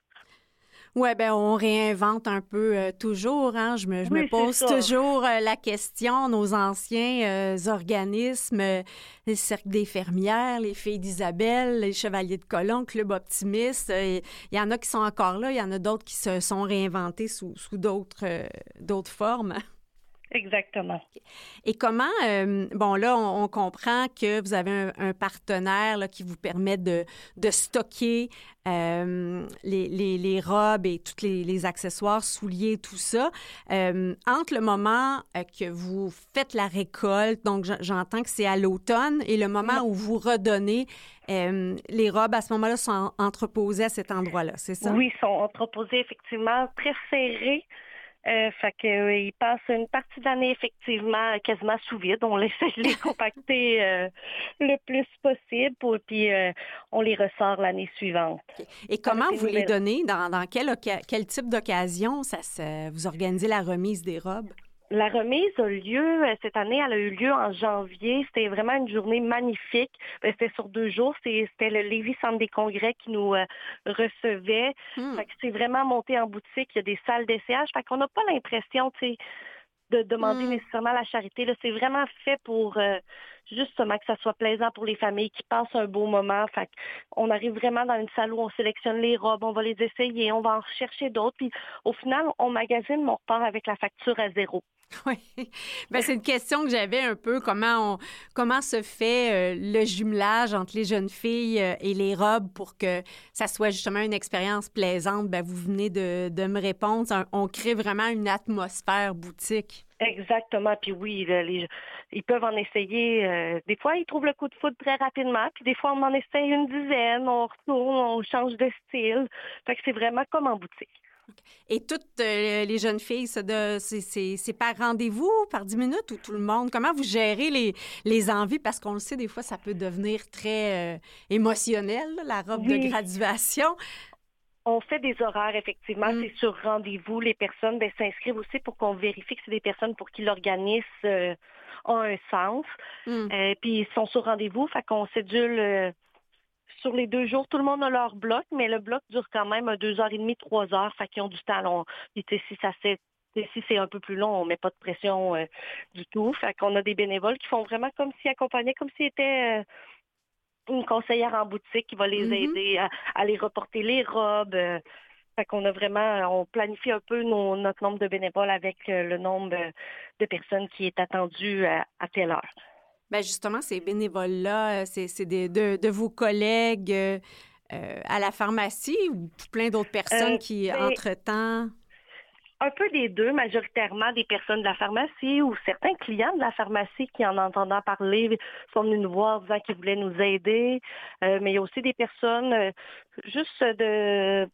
Oui, bien, on réinvente un peu euh, toujours. Hein? Je me, je oui, me pose toujours euh, la question, nos anciens euh, organismes, euh, les Cercles des fermières, les Filles d'Isabelle, les Chevaliers de Colomb, Club Optimiste. Il euh, y en a qui sont encore là, il y en a d'autres qui se sont réinventés sous, sous d'autres, euh, d'autres formes. Exactement. Et comment, euh, bon là, on, on comprend que vous avez un, un partenaire là, qui vous permet de, de stocker euh, les, les, les robes et tous les, les accessoires, souliers, tout ça. Euh, entre le moment euh, que vous faites la récolte, donc j'entends que c'est à l'automne, et le moment où vous redonnez, euh, les robes à ce moment-là sont entreposées à cet endroit-là, c'est ça? Oui, sont entreposées effectivement très serrées. Euh, fait que euh, ils passent une partie de l'année effectivement quasiment sous vide. On essaie de les compacter euh, le plus possible, pour, puis euh, on les ressort l'année suivante. Et comment vous les donnez? Dans, dans quel, quel type d'occasion ça se, vous organisez la remise des robes? La remise a lieu, cette année, elle a eu lieu en janvier. C'était vraiment une journée magnifique. C'était sur deux jours. C'était le Lévis Centre des Congrès qui nous euh, recevait. Mm. Fait que c'est vraiment monté en boutique. Il y a des salles d'essayage. Fait qu'on n'a pas l'impression, tu sais, de demander mm. nécessairement la charité. Là, c'est vraiment fait pour euh, justement que ça soit plaisant pour les familles qui passent un beau moment. Fait qu'on arrive vraiment dans une salle où on sélectionne les robes, on va les essayer, on va en rechercher d'autres. Puis au final, on magasine, mais on repart avec la facture à zéro. Oui. Bien, c'est une question que j'avais un peu. Comment on, comment se fait euh, le jumelage entre les jeunes filles euh, et les robes pour que ça soit justement une expérience plaisante? Bien, vous venez de, de me répondre. On crée vraiment une atmosphère boutique. Exactement. Puis oui, les, ils peuvent en essayer. Euh, des fois, ils trouvent le coup de foudre très rapidement. Puis des fois, on en essaye une dizaine. On retourne, on change de style. Fait que c'est vraiment comme en boutique. Et toutes euh, les jeunes filles, c'est, de, c'est, c'est, c'est par rendez-vous, par dix minutes ou tout le monde? Comment vous gérez les, les envies? Parce qu'on le sait, des fois, ça peut devenir très euh, émotionnel, la robe oui. de graduation. On fait des horaires, effectivement. Mm. C'est sur rendez-vous. Les personnes ben, s'inscrivent aussi pour qu'on vérifie que c'est des personnes pour qui l'organisme euh, a un sens. Mm. Euh, puis ils sont sur rendez-vous, fait qu'on cédule... Euh, Sur les deux jours, tout le monde a leur bloc, mais le bloc dure quand même deux heures et demie, trois heures. Fait qu'ils ont du temps long. Puis, si ça c'est, si c'est un peu plus long, on met pas de pression euh, du tout. Fait qu'on a des bénévoles qui font vraiment comme s'ils accompagnaient, comme s'ils étaient euh, une conseillère en boutique qui va les mm-hmm. aider à, à aller reporter les robes. Euh, fait qu'on a vraiment, on planifie un peu nos, notre nombre de bénévoles avec euh, le nombre de, de personnes qui est attendu à, à telle heure. Bien, justement, ces bénévoles-là, c'est, c'est des, de, de vos collègues euh, à la pharmacie ou plein d'autres personnes euh, qui, ben, entre-temps... Un peu des deux, majoritairement des personnes de la pharmacie ou certains clients de la pharmacie qui, en entendant parler, sont venus nous voir disant qu'ils voulaient nous aider. Euh, mais il y a aussi des personnes euh, juste de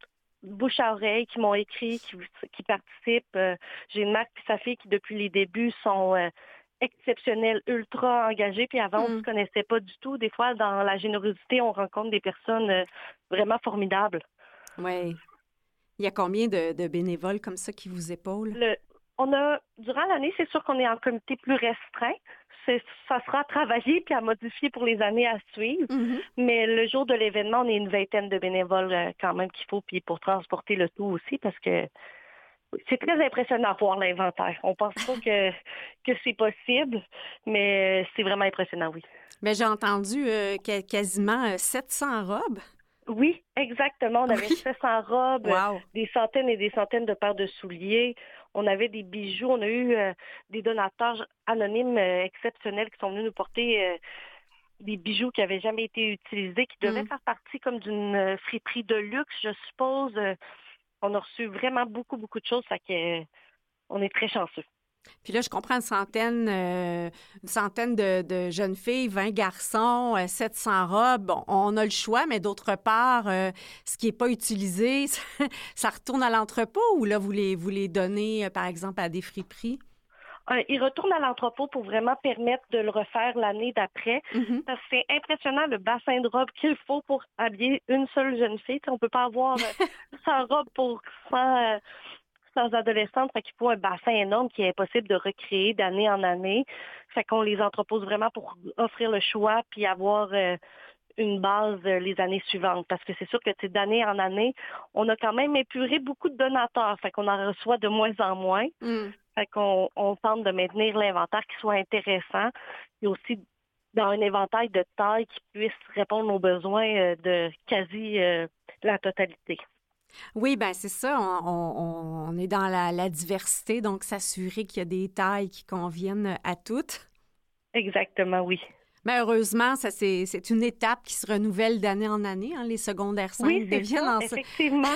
bouche à oreille qui m'ont écrit, qui, qui participent. Euh, j'ai une Marc et sa fille qui, depuis les débuts, sont euh, exceptionnelles, ultra engagées. Puis avant, mm. on ne se connaissait pas du tout. Des fois, dans la générosité, on rencontre des personnes euh, vraiment formidables. Oui. Il y a combien de, de bénévoles comme ça qui vous épaulent? Le, on a, durant l'année, c'est sûr qu'on est en comité plus restreint. C'est, ça sera à travailler puis à modifier pour les années à suivre. Mm-hmm. Mais le jour de l'événement, on est une vingtaine de bénévoles euh, quand même qu'il faut, puis pour transporter le tout aussi, parce que c'est très impressionnant de voir l'inventaire. On pense pas que, que c'est possible, mais c'est vraiment impressionnant, oui. Mais j'ai entendu euh, quasiment sept cents robes. Oui, exactement. On avait oui. sept cents robes, wow. des centaines et des centaines de paires de souliers. On avait des bijoux. On a eu euh, des donateurs anonymes euh, exceptionnels qui sont venus nous porter euh, des bijoux qui n'avaient jamais été utilisés, qui devaient mm. faire partie comme d'une euh, friperie de luxe, je suppose. Euh, on a reçu vraiment beaucoup, beaucoup de choses. Fait que, euh, on est très chanceux. Puis là, je comprends une centaine, euh, une centaine de, de jeunes filles, vingt garçons, euh, sept cents robes. Bon, on a le choix, mais d'autre part, euh, ce qui n'est pas utilisé, ça, ça retourne à l'entrepôt ou là, vous les, vous les donnez, euh, par exemple, à des friperies? Euh, ils retournent à l'entrepôt pour vraiment permettre de le refaire l'année d'après. Mm-hmm. Parce que c'est impressionnant le bassin de robes qu'il faut pour habiller une seule jeune fille. T'sais, on ne peut pas avoir euh, cent robes pour cent... Euh, sans adolescentes, fait qu'il faut un bassin énorme qui est impossible de recréer d'année en année. Fait qu'on les entrepose vraiment pour offrir le choix puis avoir euh, une base euh, les années suivantes. Parce que c'est sûr que d'année en année, on a quand même épuré beaucoup de donateurs. Fait qu'on en reçoit de moins en moins. Mm. Fait qu'on on tente de maintenir l'inventaire qui soit intéressant et aussi dans un éventail de taille qui puisse répondre aux besoins euh, de quasi euh, la totalité. Oui, bien, c'est ça. On, on, on est dans la, la diversité, donc s'assurer qu'il y a des tailles qui conviennent à toutes. Exactement, oui. Mais heureusement, ça, c'est, c'est une étape qui se renouvelle d'année en année. Hein, les secondaires cinq oui, deviennent ça, en... effectivement.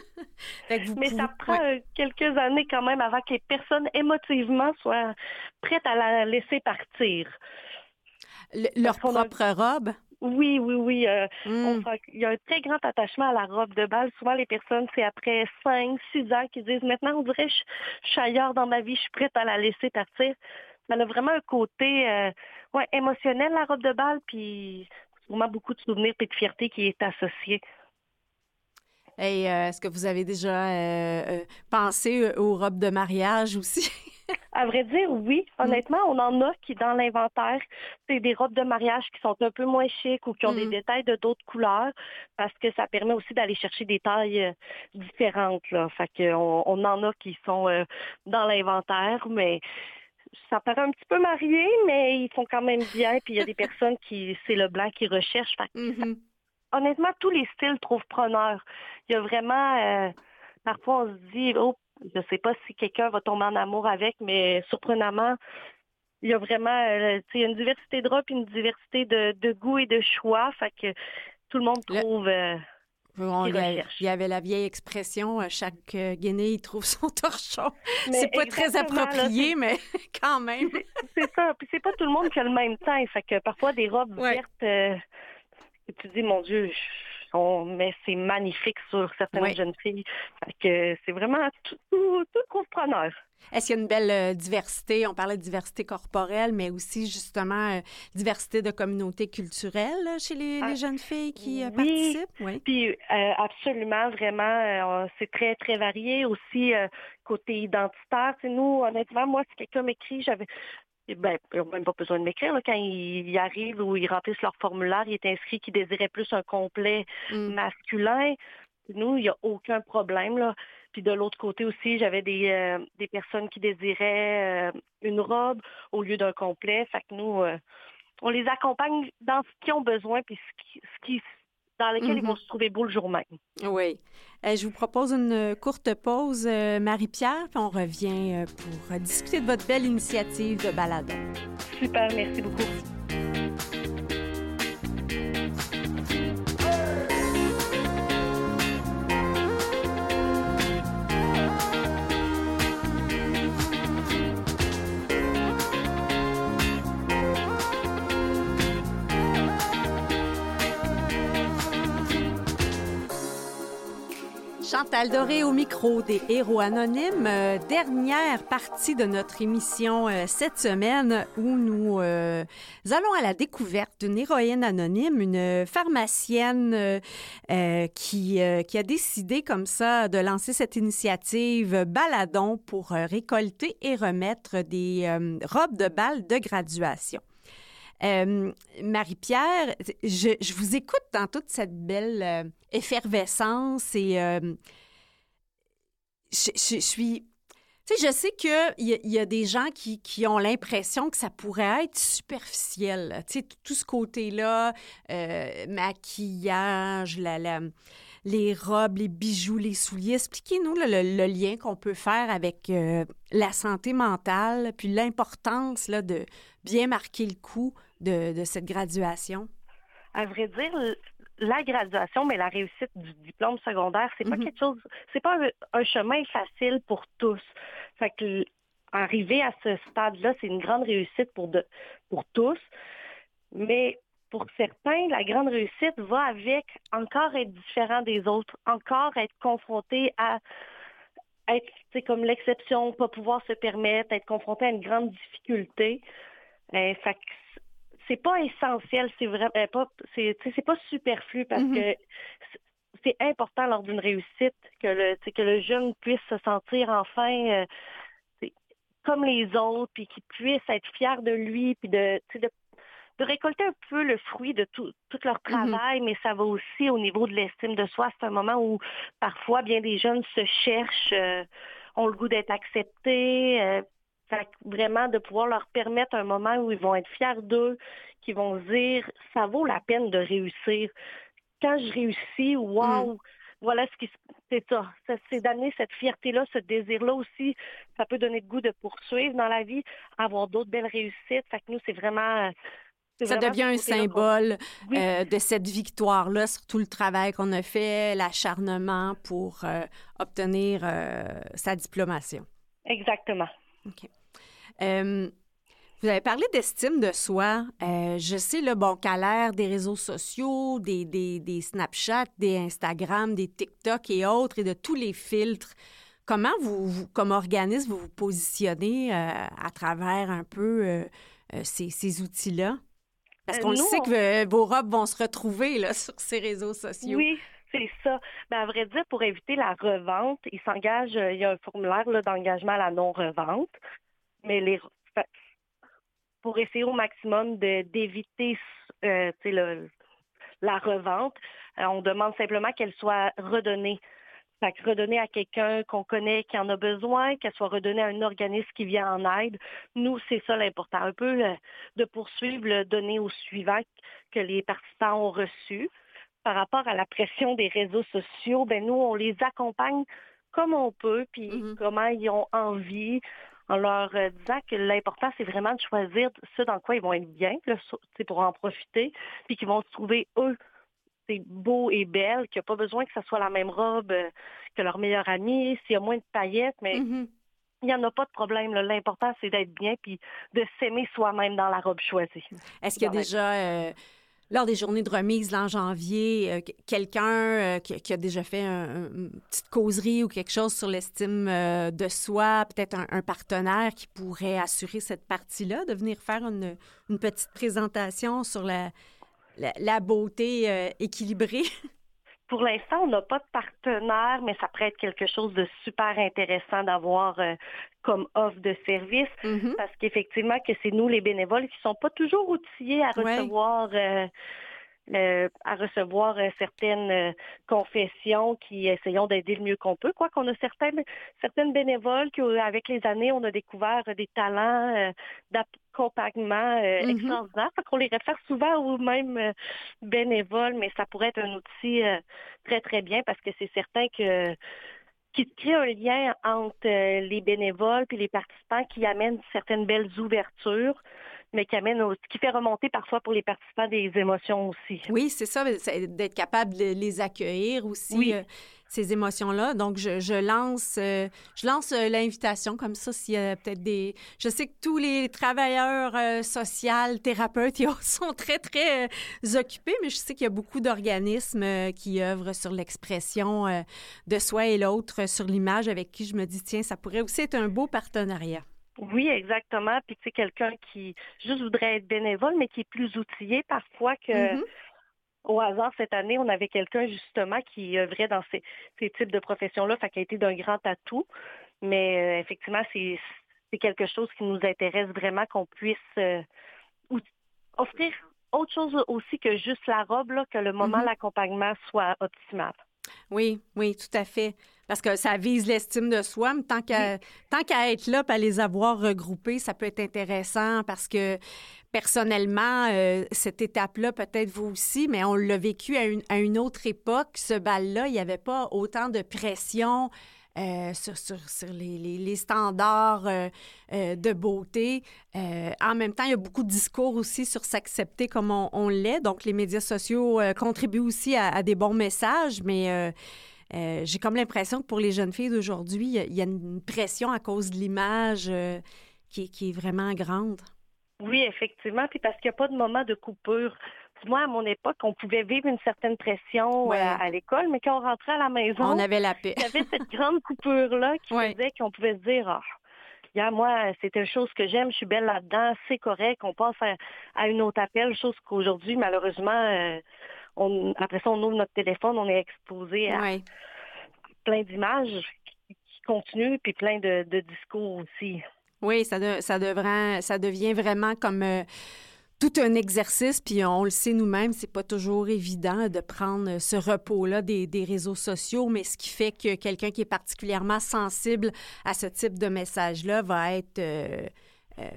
Mais pouvez... ça prend ouais. quelques années quand même avant que les personnes émotivement soient prêtes à la laisser partir. Le, leur propre a... robe? Oui, oui, oui. Euh, mm. on fait, il y a un très grand attachement à la robe de bal. Souvent, les personnes, c'est après cinq, six ans qui disent « Maintenant, on dirait que je, je suis ailleurs dans ma vie, je suis prête à la laisser partir. » Elle a vraiment un côté euh, ouais, émotionnel, la robe de bal, puis vraiment beaucoup de souvenirs et de fierté qui est associé. Et euh, est-ce que vous avez déjà euh, euh, pensé aux robes de mariage aussi? À vrai dire, oui. Honnêtement, on en a qui, dans l'inventaire, c'est des robes de mariage qui sont un peu moins chics ou qui ont mm. des détails de d'autres couleurs parce que ça permet aussi d'aller chercher des tailles euh, différentes. Là. Fait qu'on on en a qui sont euh, dans l'inventaire, mais ça paraît un petit peu marié, mais ils font quand même bien. Puis il y a des personnes qui, c'est le blanc qui recherchent. Fait que, mm-hmm. ça, honnêtement, tous les styles trouvent preneur. Il y a vraiment... Euh, parfois, on se dit... Oh, je ne sais pas si quelqu'un va tomber en amour avec, mais surprenamment, il y a vraiment euh, une diversité de robes et une diversité de, de goût et de choix. Fait que tout le monde trouve euh, bon, il, y a, il y avait la vieille expression euh, « chaque euh, guenille trouve son torchon ». C'est pas très approprié, là, mais quand même. C'est, c'est ça. Puis c'est pas tout le monde qui a le même teint. Fait que parfois, des robes ouais. vertes, euh, tu dis « Mon Dieu, je... » On, mais c'est magnifique sur certaines oui. jeunes filles. Fait que c'est vraiment tout, tout, tout trouve preneur. Est-ce qu'il y a une belle euh, diversité? On parlait de diversité corporelle, mais aussi justement euh, diversité de communautés culturelles là, chez les, ah, les jeunes filles qui euh, oui. participent? Oui, puis euh, absolument, vraiment, euh, c'est très, très varié. Aussi, euh, côté identitaire, nous, honnêtement, moi, si quelqu'un m'écrit, j'avais... Ben, ils n'ont même pas besoin de m'écrire. Là. Quand ils, ils arrivent ou ils remplissent leur formulaire, il est inscrit qu'ils désiraient plus un complet mm. masculin. Nous, il n'y a aucun problème. Là. Puis de l'autre côté aussi, j'avais des, euh, des personnes qui désiraient euh, une robe au lieu d'un complet. Fait que nous, euh, on les accompagne dans ce qu'ils ont besoin puis ce qui, ce qui dans lesquels mm-hmm. ils vont se trouver beaux le jour même. Oui. Euh, je vous propose une courte pause, euh, Marie-Pierre, puis on revient euh, pour discuter de votre belle initiative de balado. Super, merci beaucoup. Chantal Doré au micro des Héros Anonymes. Euh, dernière partie de notre émission euh, cette semaine où nous euh, allons à la découverte d'une héroïne anonyme, une pharmacienne euh, euh, qui, euh, qui a décidé comme ça de lancer cette initiative Baladon pour euh, récolter et remettre des euh, robes de bal de graduation. Euh, Marie-Pierre, je, je vous écoute dans toute cette belle euh, effervescence et euh, je, je, je suis... Tu sais, je sais qu'il y, y a des gens qui, qui ont l'impression que ça pourrait être superficiel. Tu sais, tout, tout ce côté-là, euh, maquillage, la, la, les robes, les bijoux, les souliers. Expliquez-nous là, le, le lien qu'on peut faire avec euh, la santé mentale, puis l'importance là, de bien marquer le coup de, de cette graduation. À vrai dire, la graduation, mais la réussite du diplôme secondaire, c'est pas Mm-hmm. quelque chose, c'est pas un, un chemin facile pour tous. Fait que arriver à ce stade-là, c'est une grande réussite pour de, pour tous. Mais pour certains, la grande réussite va avec encore être différent des autres, encore être confronté à être, c'est comme l'exception, pas pouvoir se permettre, être confronté à une grande difficulté. Euh, fait que c'est pas essentiel, c'est vraiment euh, pas, c'est, c'est pas superflu parce mm-hmm. que c'est important lors d'une réussite que le, que le jeune puisse se sentir enfin euh, comme les autres, puis qu'il puisse être fier de lui, puis de, de, de récolter un peu le fruit de tout, tout leur travail, mm-hmm. mais ça va aussi au niveau de l'estime de soi. C'est un moment où parfois bien des jeunes se cherchent, euh, ont le goût d'être acceptés. Euh, Fait que vraiment, de pouvoir leur permettre un moment où ils vont être fiers d'eux, qui vont se dire « ça vaut la peine de réussir ». Quand je réussis, wow, mm. voilà ce qui c'est ça. ça. C'est d'amener cette fierté-là, ce désir-là aussi. Ça peut donner le goût de poursuivre dans la vie, avoir d'autres belles réussites. Fait que nous, c'est vraiment... C'est ça vraiment devient un symbole oui. euh, de cette victoire-là sur tout le travail qu'on a fait, l'acharnement pour euh, obtenir euh, sa diplomation. Exactement. OK. Euh, vous avez parlé d'estime de soi. Euh, je sais, là, bon, qu'à l'ère des réseaux sociaux, des, des, des Snapchat, des Instagram, des TikTok et autres, et de tous les filtres, comment vous, vous comme organisme, vous vous positionnez euh, à travers un peu euh, euh, ces, ces outils-là? Parce qu'on euh, le sait on... que vos robes vont se retrouver là, sur ces réseaux sociaux. Oui. C'est ça. Ben, à vrai dire, pour éviter la revente, il s'engage, il y a un formulaire là, d'engagement à la non-revente, mais les, pour essayer au maximum de, d'éviter euh, le, la revente, euh, on demande simplement qu'elle soit redonnée. Fait que redonnée à quelqu'un qu'on connaît qui en a besoin, qu'elle soit redonnée à un organisme qui vient en aide. Nous, c'est ça l'important. Un peu le, de poursuivre le donner au suivant que les participants ont reçu. Par rapport à la pression des réseaux sociaux, ben nous, on les accompagne comme on peut, puis mm-hmm. comment ils ont envie, en leur euh, disant que l'important, c'est vraiment de choisir ce dans quoi ils vont être bien, là, pour en profiter, puis qu'ils vont se trouver, eux, c'est beau et belle, qu'il n'y a pas besoin que ça soit la même robe euh, que leur meilleur ami, s'il y a moins de paillettes, mais mm-hmm. il n'y en a pas de problème. Là. L'important, c'est d'être bien, puis de s'aimer soi-même dans la robe choisie. Est-ce qu'il y a déjà... Euh... Lors des journées de remise là, en janvier, euh, quelqu'un euh, qui, qui a déjà fait un, une petite causerie ou quelque chose sur l'estime euh, de soi, peut-être un, un partenaire qui pourrait assurer cette partie-là, de venir faire une, une petite présentation sur la, la, la beauté euh, équilibrée? Pour l'instant, on n'a pas de partenaire, mais ça pourrait être quelque chose de super intéressant d'avoir euh, comme offre de service, mm-hmm. parce qu'effectivement, que c'est nous, les bénévoles, qui ne sont pas toujours outillés à recevoir, ouais. euh, euh, à recevoir euh, certaines euh, confessions, qui essayons d'aider le mieux qu'on peut. Quoi qu'on a certaines, certaines bénévoles qui, avec les années, on a découvert euh, des talents euh, d'accompagnement euh, mm-hmm. extraordinaires. Fait qu'on les réfère souvent aux mêmes euh, bénévoles, mais ça pourrait être un outil euh, très, très bien parce que c'est certain que qui crée un lien entre euh, les bénévoles et les participants qui amènent certaines belles ouvertures, mais qui amène au, qui fait remonter parfois pour les participants des émotions aussi. Oui, c'est ça, c'est d'être capable de les accueillir aussi. Oui. Euh, ces émotions-là. Donc, je, je lance, euh, je lance euh, l'invitation comme ça, s'il y a peut-être des... Je sais que tous les travailleurs euh, sociaux, thérapeutes, ils sont très, très euh, occupés, mais je sais qu'il y a beaucoup d'organismes euh, qui œuvrent sur l'expression euh, de soi et l'autre, euh, sur l'image, avec qui je me dis, tiens, ça pourrait aussi être un beau partenariat. Oui, exactement. Puis, tu sais, quelqu'un qui juste voudrait être bénévole, mais qui est plus outillé parfois que... Mm-hmm. Au hasard, cette année, on avait quelqu'un, justement, qui œuvrait dans ces, ces types de professions-là, fait qu'il a été d'un grand atout. Mais euh, effectivement, c'est, c'est quelque chose qui nous intéresse vraiment, qu'on puisse euh, offrir autre chose aussi que juste la robe, là, que le moment, mm-hmm. l'accompagnement soit optimal. Oui, oui, tout à fait. Parce que ça vise l'estime de soi, mais tant qu'à, oui. tant qu'à être là, puis à les avoir regroupés, ça peut être intéressant parce que personnellement, euh, cette étape-là, peut-être vous aussi, mais on l'a vécu à une, à une autre époque, ce bal-là, il n'y avait pas autant de pression euh, sur, sur, sur les, les, les standards euh, euh, de beauté. Euh, en même temps, il y a beaucoup de discours aussi sur s'accepter comme on, on l'est. Donc, les médias sociaux euh, contribuent aussi à, à des bons messages, mais... Euh, Euh, j'ai comme l'impression que pour les jeunes filles d'aujourd'hui, il y, y a une pression à cause de l'image euh, qui, qui est vraiment grande. Oui, effectivement, puis parce qu'il n'y a pas de moment de coupure. Moi, à mon époque, on pouvait vivre une certaine pression ouais. à, à l'école, mais quand on rentrait à la maison, on avait la paix. Il y avait cette grande coupure-là qui ouais. faisait qu'on pouvait se dire ah, regarde, moi, c'est une chose que j'aime, je suis belle là-dedans, c'est correct, on passe à, à une autre appel, chose qu'aujourd'hui, malheureusement, euh, on, après ça, on ouvre notre téléphone, on est exposé à ouais. plein d'images qui, qui continuent, puis plein de, de discours aussi. Oui, ça, de, ça, devrait, ça devient vraiment comme euh, tout un exercice, puis on le sait nous-mêmes, c'est pas toujours évident de prendre ce repos-là des, des réseaux sociaux, mais ce qui fait que quelqu'un qui est particulièrement sensible à ce type de message-là va être... Euh, euh,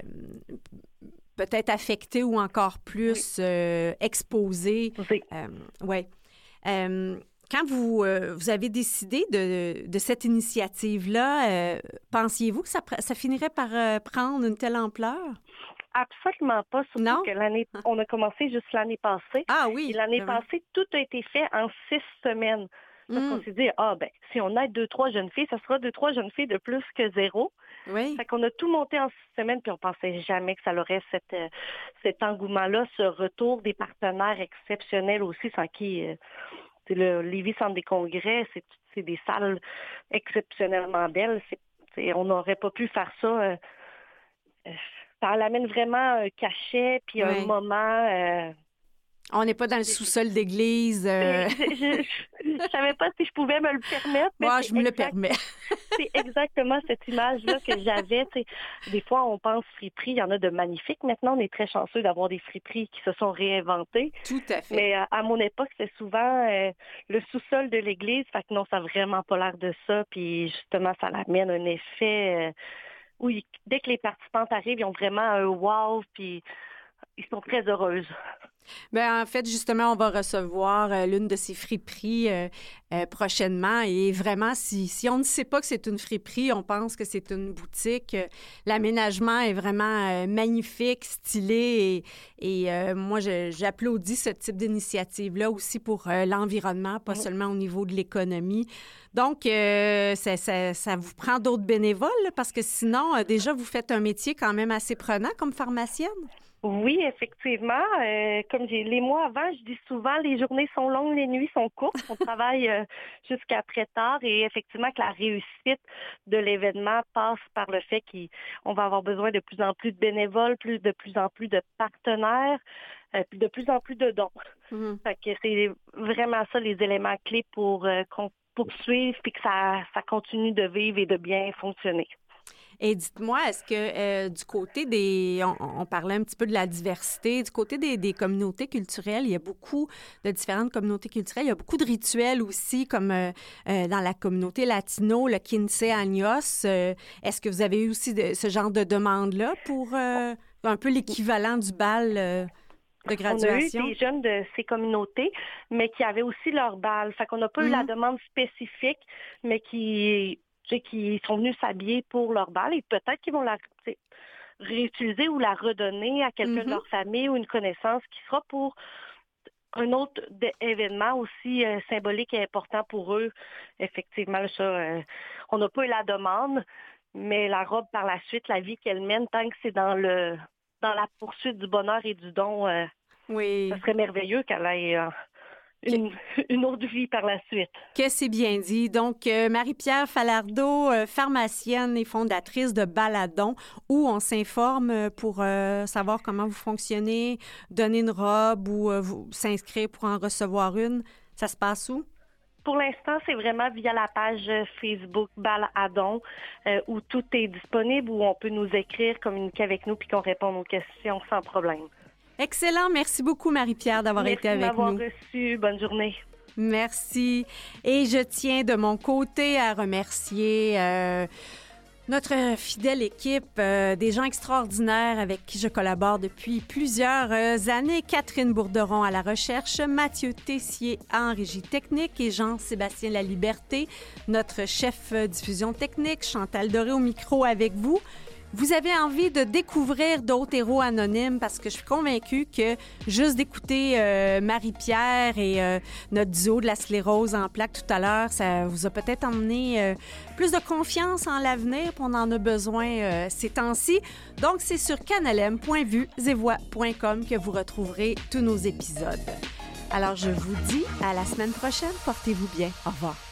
peut-être affecté ou encore plus oui. euh, exposé. Oui. Euh, ouais. euh, quand vous, euh, vous avez décidé de, de cette initiative-là, euh, pensiez-vous que ça, ça finirait par euh, prendre une telle ampleur? Absolument pas. Surtout non? que l'année, on a commencé juste l'année passée. Ah oui. Et l'année vraiment. passée, tout a été fait en six semaines. Parce mm. qu'on s'est dit, ah ben, si on aide deux, trois jeunes filles, ça sera deux, trois jeunes filles de plus que zéro. Oui. Fait qu'on a tout monté en six semaines, puis on pensait jamais que ça aurait cette, euh, cet engouement-là, ce retour des partenaires exceptionnels aussi, sans qui euh, c'est le Lévis Centre des Congrès, c'est, c'est des salles exceptionnellement belles. C'est, c'est, on n'aurait pas pu faire ça. Euh, euh, ça l'amène vraiment un cachet, puis oui. un moment... Euh, On n'est pas dans le sous-sol d'église. Euh... Je ne savais pas si je pouvais me le permettre. Mais Moi, je me exact... le permets. C'est exactement cette image-là que j'avais. T'sais. Des fois, on pense friperie, il y en a de magnifiques. Maintenant, on est très chanceux d'avoir des friperies qui se sont réinventées. Tout à fait. Mais euh, à mon époque, c'était souvent euh, le sous-sol de l'église. Fait que non, ça n'a vraiment pas l'air de ça. Puis justement, ça amène un effet... Euh, où ils, dès que les participantes arrivent, ils ont vraiment un wow, puis ils sont très heureuses. Bien, en fait, justement, on va recevoir euh, l'une de ces friperies euh, euh, prochainement. Et vraiment, si, si on ne sait pas que c'est une friperie, on pense que c'est une boutique. L'aménagement est vraiment euh, magnifique, stylé. Et, et euh, moi, je, j'applaudis ce type d'initiative-là aussi pour euh, l'environnement, pas mmh. seulement au niveau de l'économie. Donc, euh, ça, ça, ça vous prend d'autres bénévoles, parce que sinon, euh, déjà, vous faites un métier quand même assez prenant comme pharmacienne. Oui, effectivement. Euh, comme j'ai les mois avant, je dis souvent, les journées sont longues, les nuits sont courtes. On travaille euh, jusqu'à très tard et effectivement que la réussite de l'événement passe par le fait qu'on va avoir besoin de plus en plus de bénévoles, plus de plus en plus de partenaires, euh, puis de plus en plus de dons. Mm-hmm. Fait que c'est vraiment ça les éléments clés pour euh, qu'on poursuive puis que ça, ça continue de vivre et de bien fonctionner. Et dites-moi, est-ce que euh, du côté des... On, on parlait un petit peu de la diversité. Du côté des, des communautés culturelles, il y a beaucoup de différentes communautés culturelles. Il y a beaucoup de rituels aussi, comme euh, euh, dans la communauté latino, le quince años. Euh, est-ce que vous avez eu aussi de, ce genre de demande-là pour euh, un peu l'équivalent du bal euh, de graduation? On a eu des jeunes de ces communautés, mais qui avaient aussi leur bal. Fait qu'on n'a pas mm-hmm. eu la demande spécifique, mais qui... qui sont venus s'habiller pour leur bal et peut-être qu'ils vont la réutiliser ou la redonner à quelqu'un mm-hmm. de leur famille ou une connaissance qui sera pour un autre événement aussi euh, symbolique et important pour eux. Effectivement, ça, euh, on n'a pas eu la demande, mais la robe par la suite, la vie qu'elle mène, tant que c'est dans le dans la poursuite du bonheur et du don, euh, oui. ça serait merveilleux qu'elle ait euh, une, une autre vie par la suite. Que c'est bien dit. Donc, euh, Marie-Pierre Falardeau, euh, pharmacienne et fondatrice de Baladon, où on s'informe pour euh, savoir comment vous fonctionnez, donner une robe ou euh, vous, s'inscrire pour en recevoir une. Ça se passe où? Pour l'instant, c'est vraiment via la page Facebook Baladon euh, où tout est disponible, où on peut nous écrire, communiquer avec nous puis qu'on répond aux questions sans problème. Excellent. Merci beaucoup, Marie-Pierre, d'avoir Merci été avec de m'avoir nous. reçu. Bonne journée. Merci. Et je tiens de mon côté à remercier euh, notre fidèle équipe, euh, des gens extraordinaires avec qui je collabore depuis plusieurs euh, années. Catherine Bourderon à la recherche, Mathieu Tessier en régie technique et Jean-Sébastien Laliberté, notre chef euh, diffusion technique, Chantal Doré au micro avec vous. Vous avez envie de découvrir d'autres héros anonymes parce que je suis convaincue que juste d'écouter euh, Marie-Pierre et euh, notre duo de la sclérose en plaques tout à l'heure, ça vous a peut-être emmené euh, plus de confiance en l'avenir, puis on en a besoin euh, ces temps-ci. Donc, c'est sur canalem point vues et voix point com que vous retrouverez tous nos épisodes. Alors, je vous dis à la semaine prochaine. Portez-vous bien. Au revoir.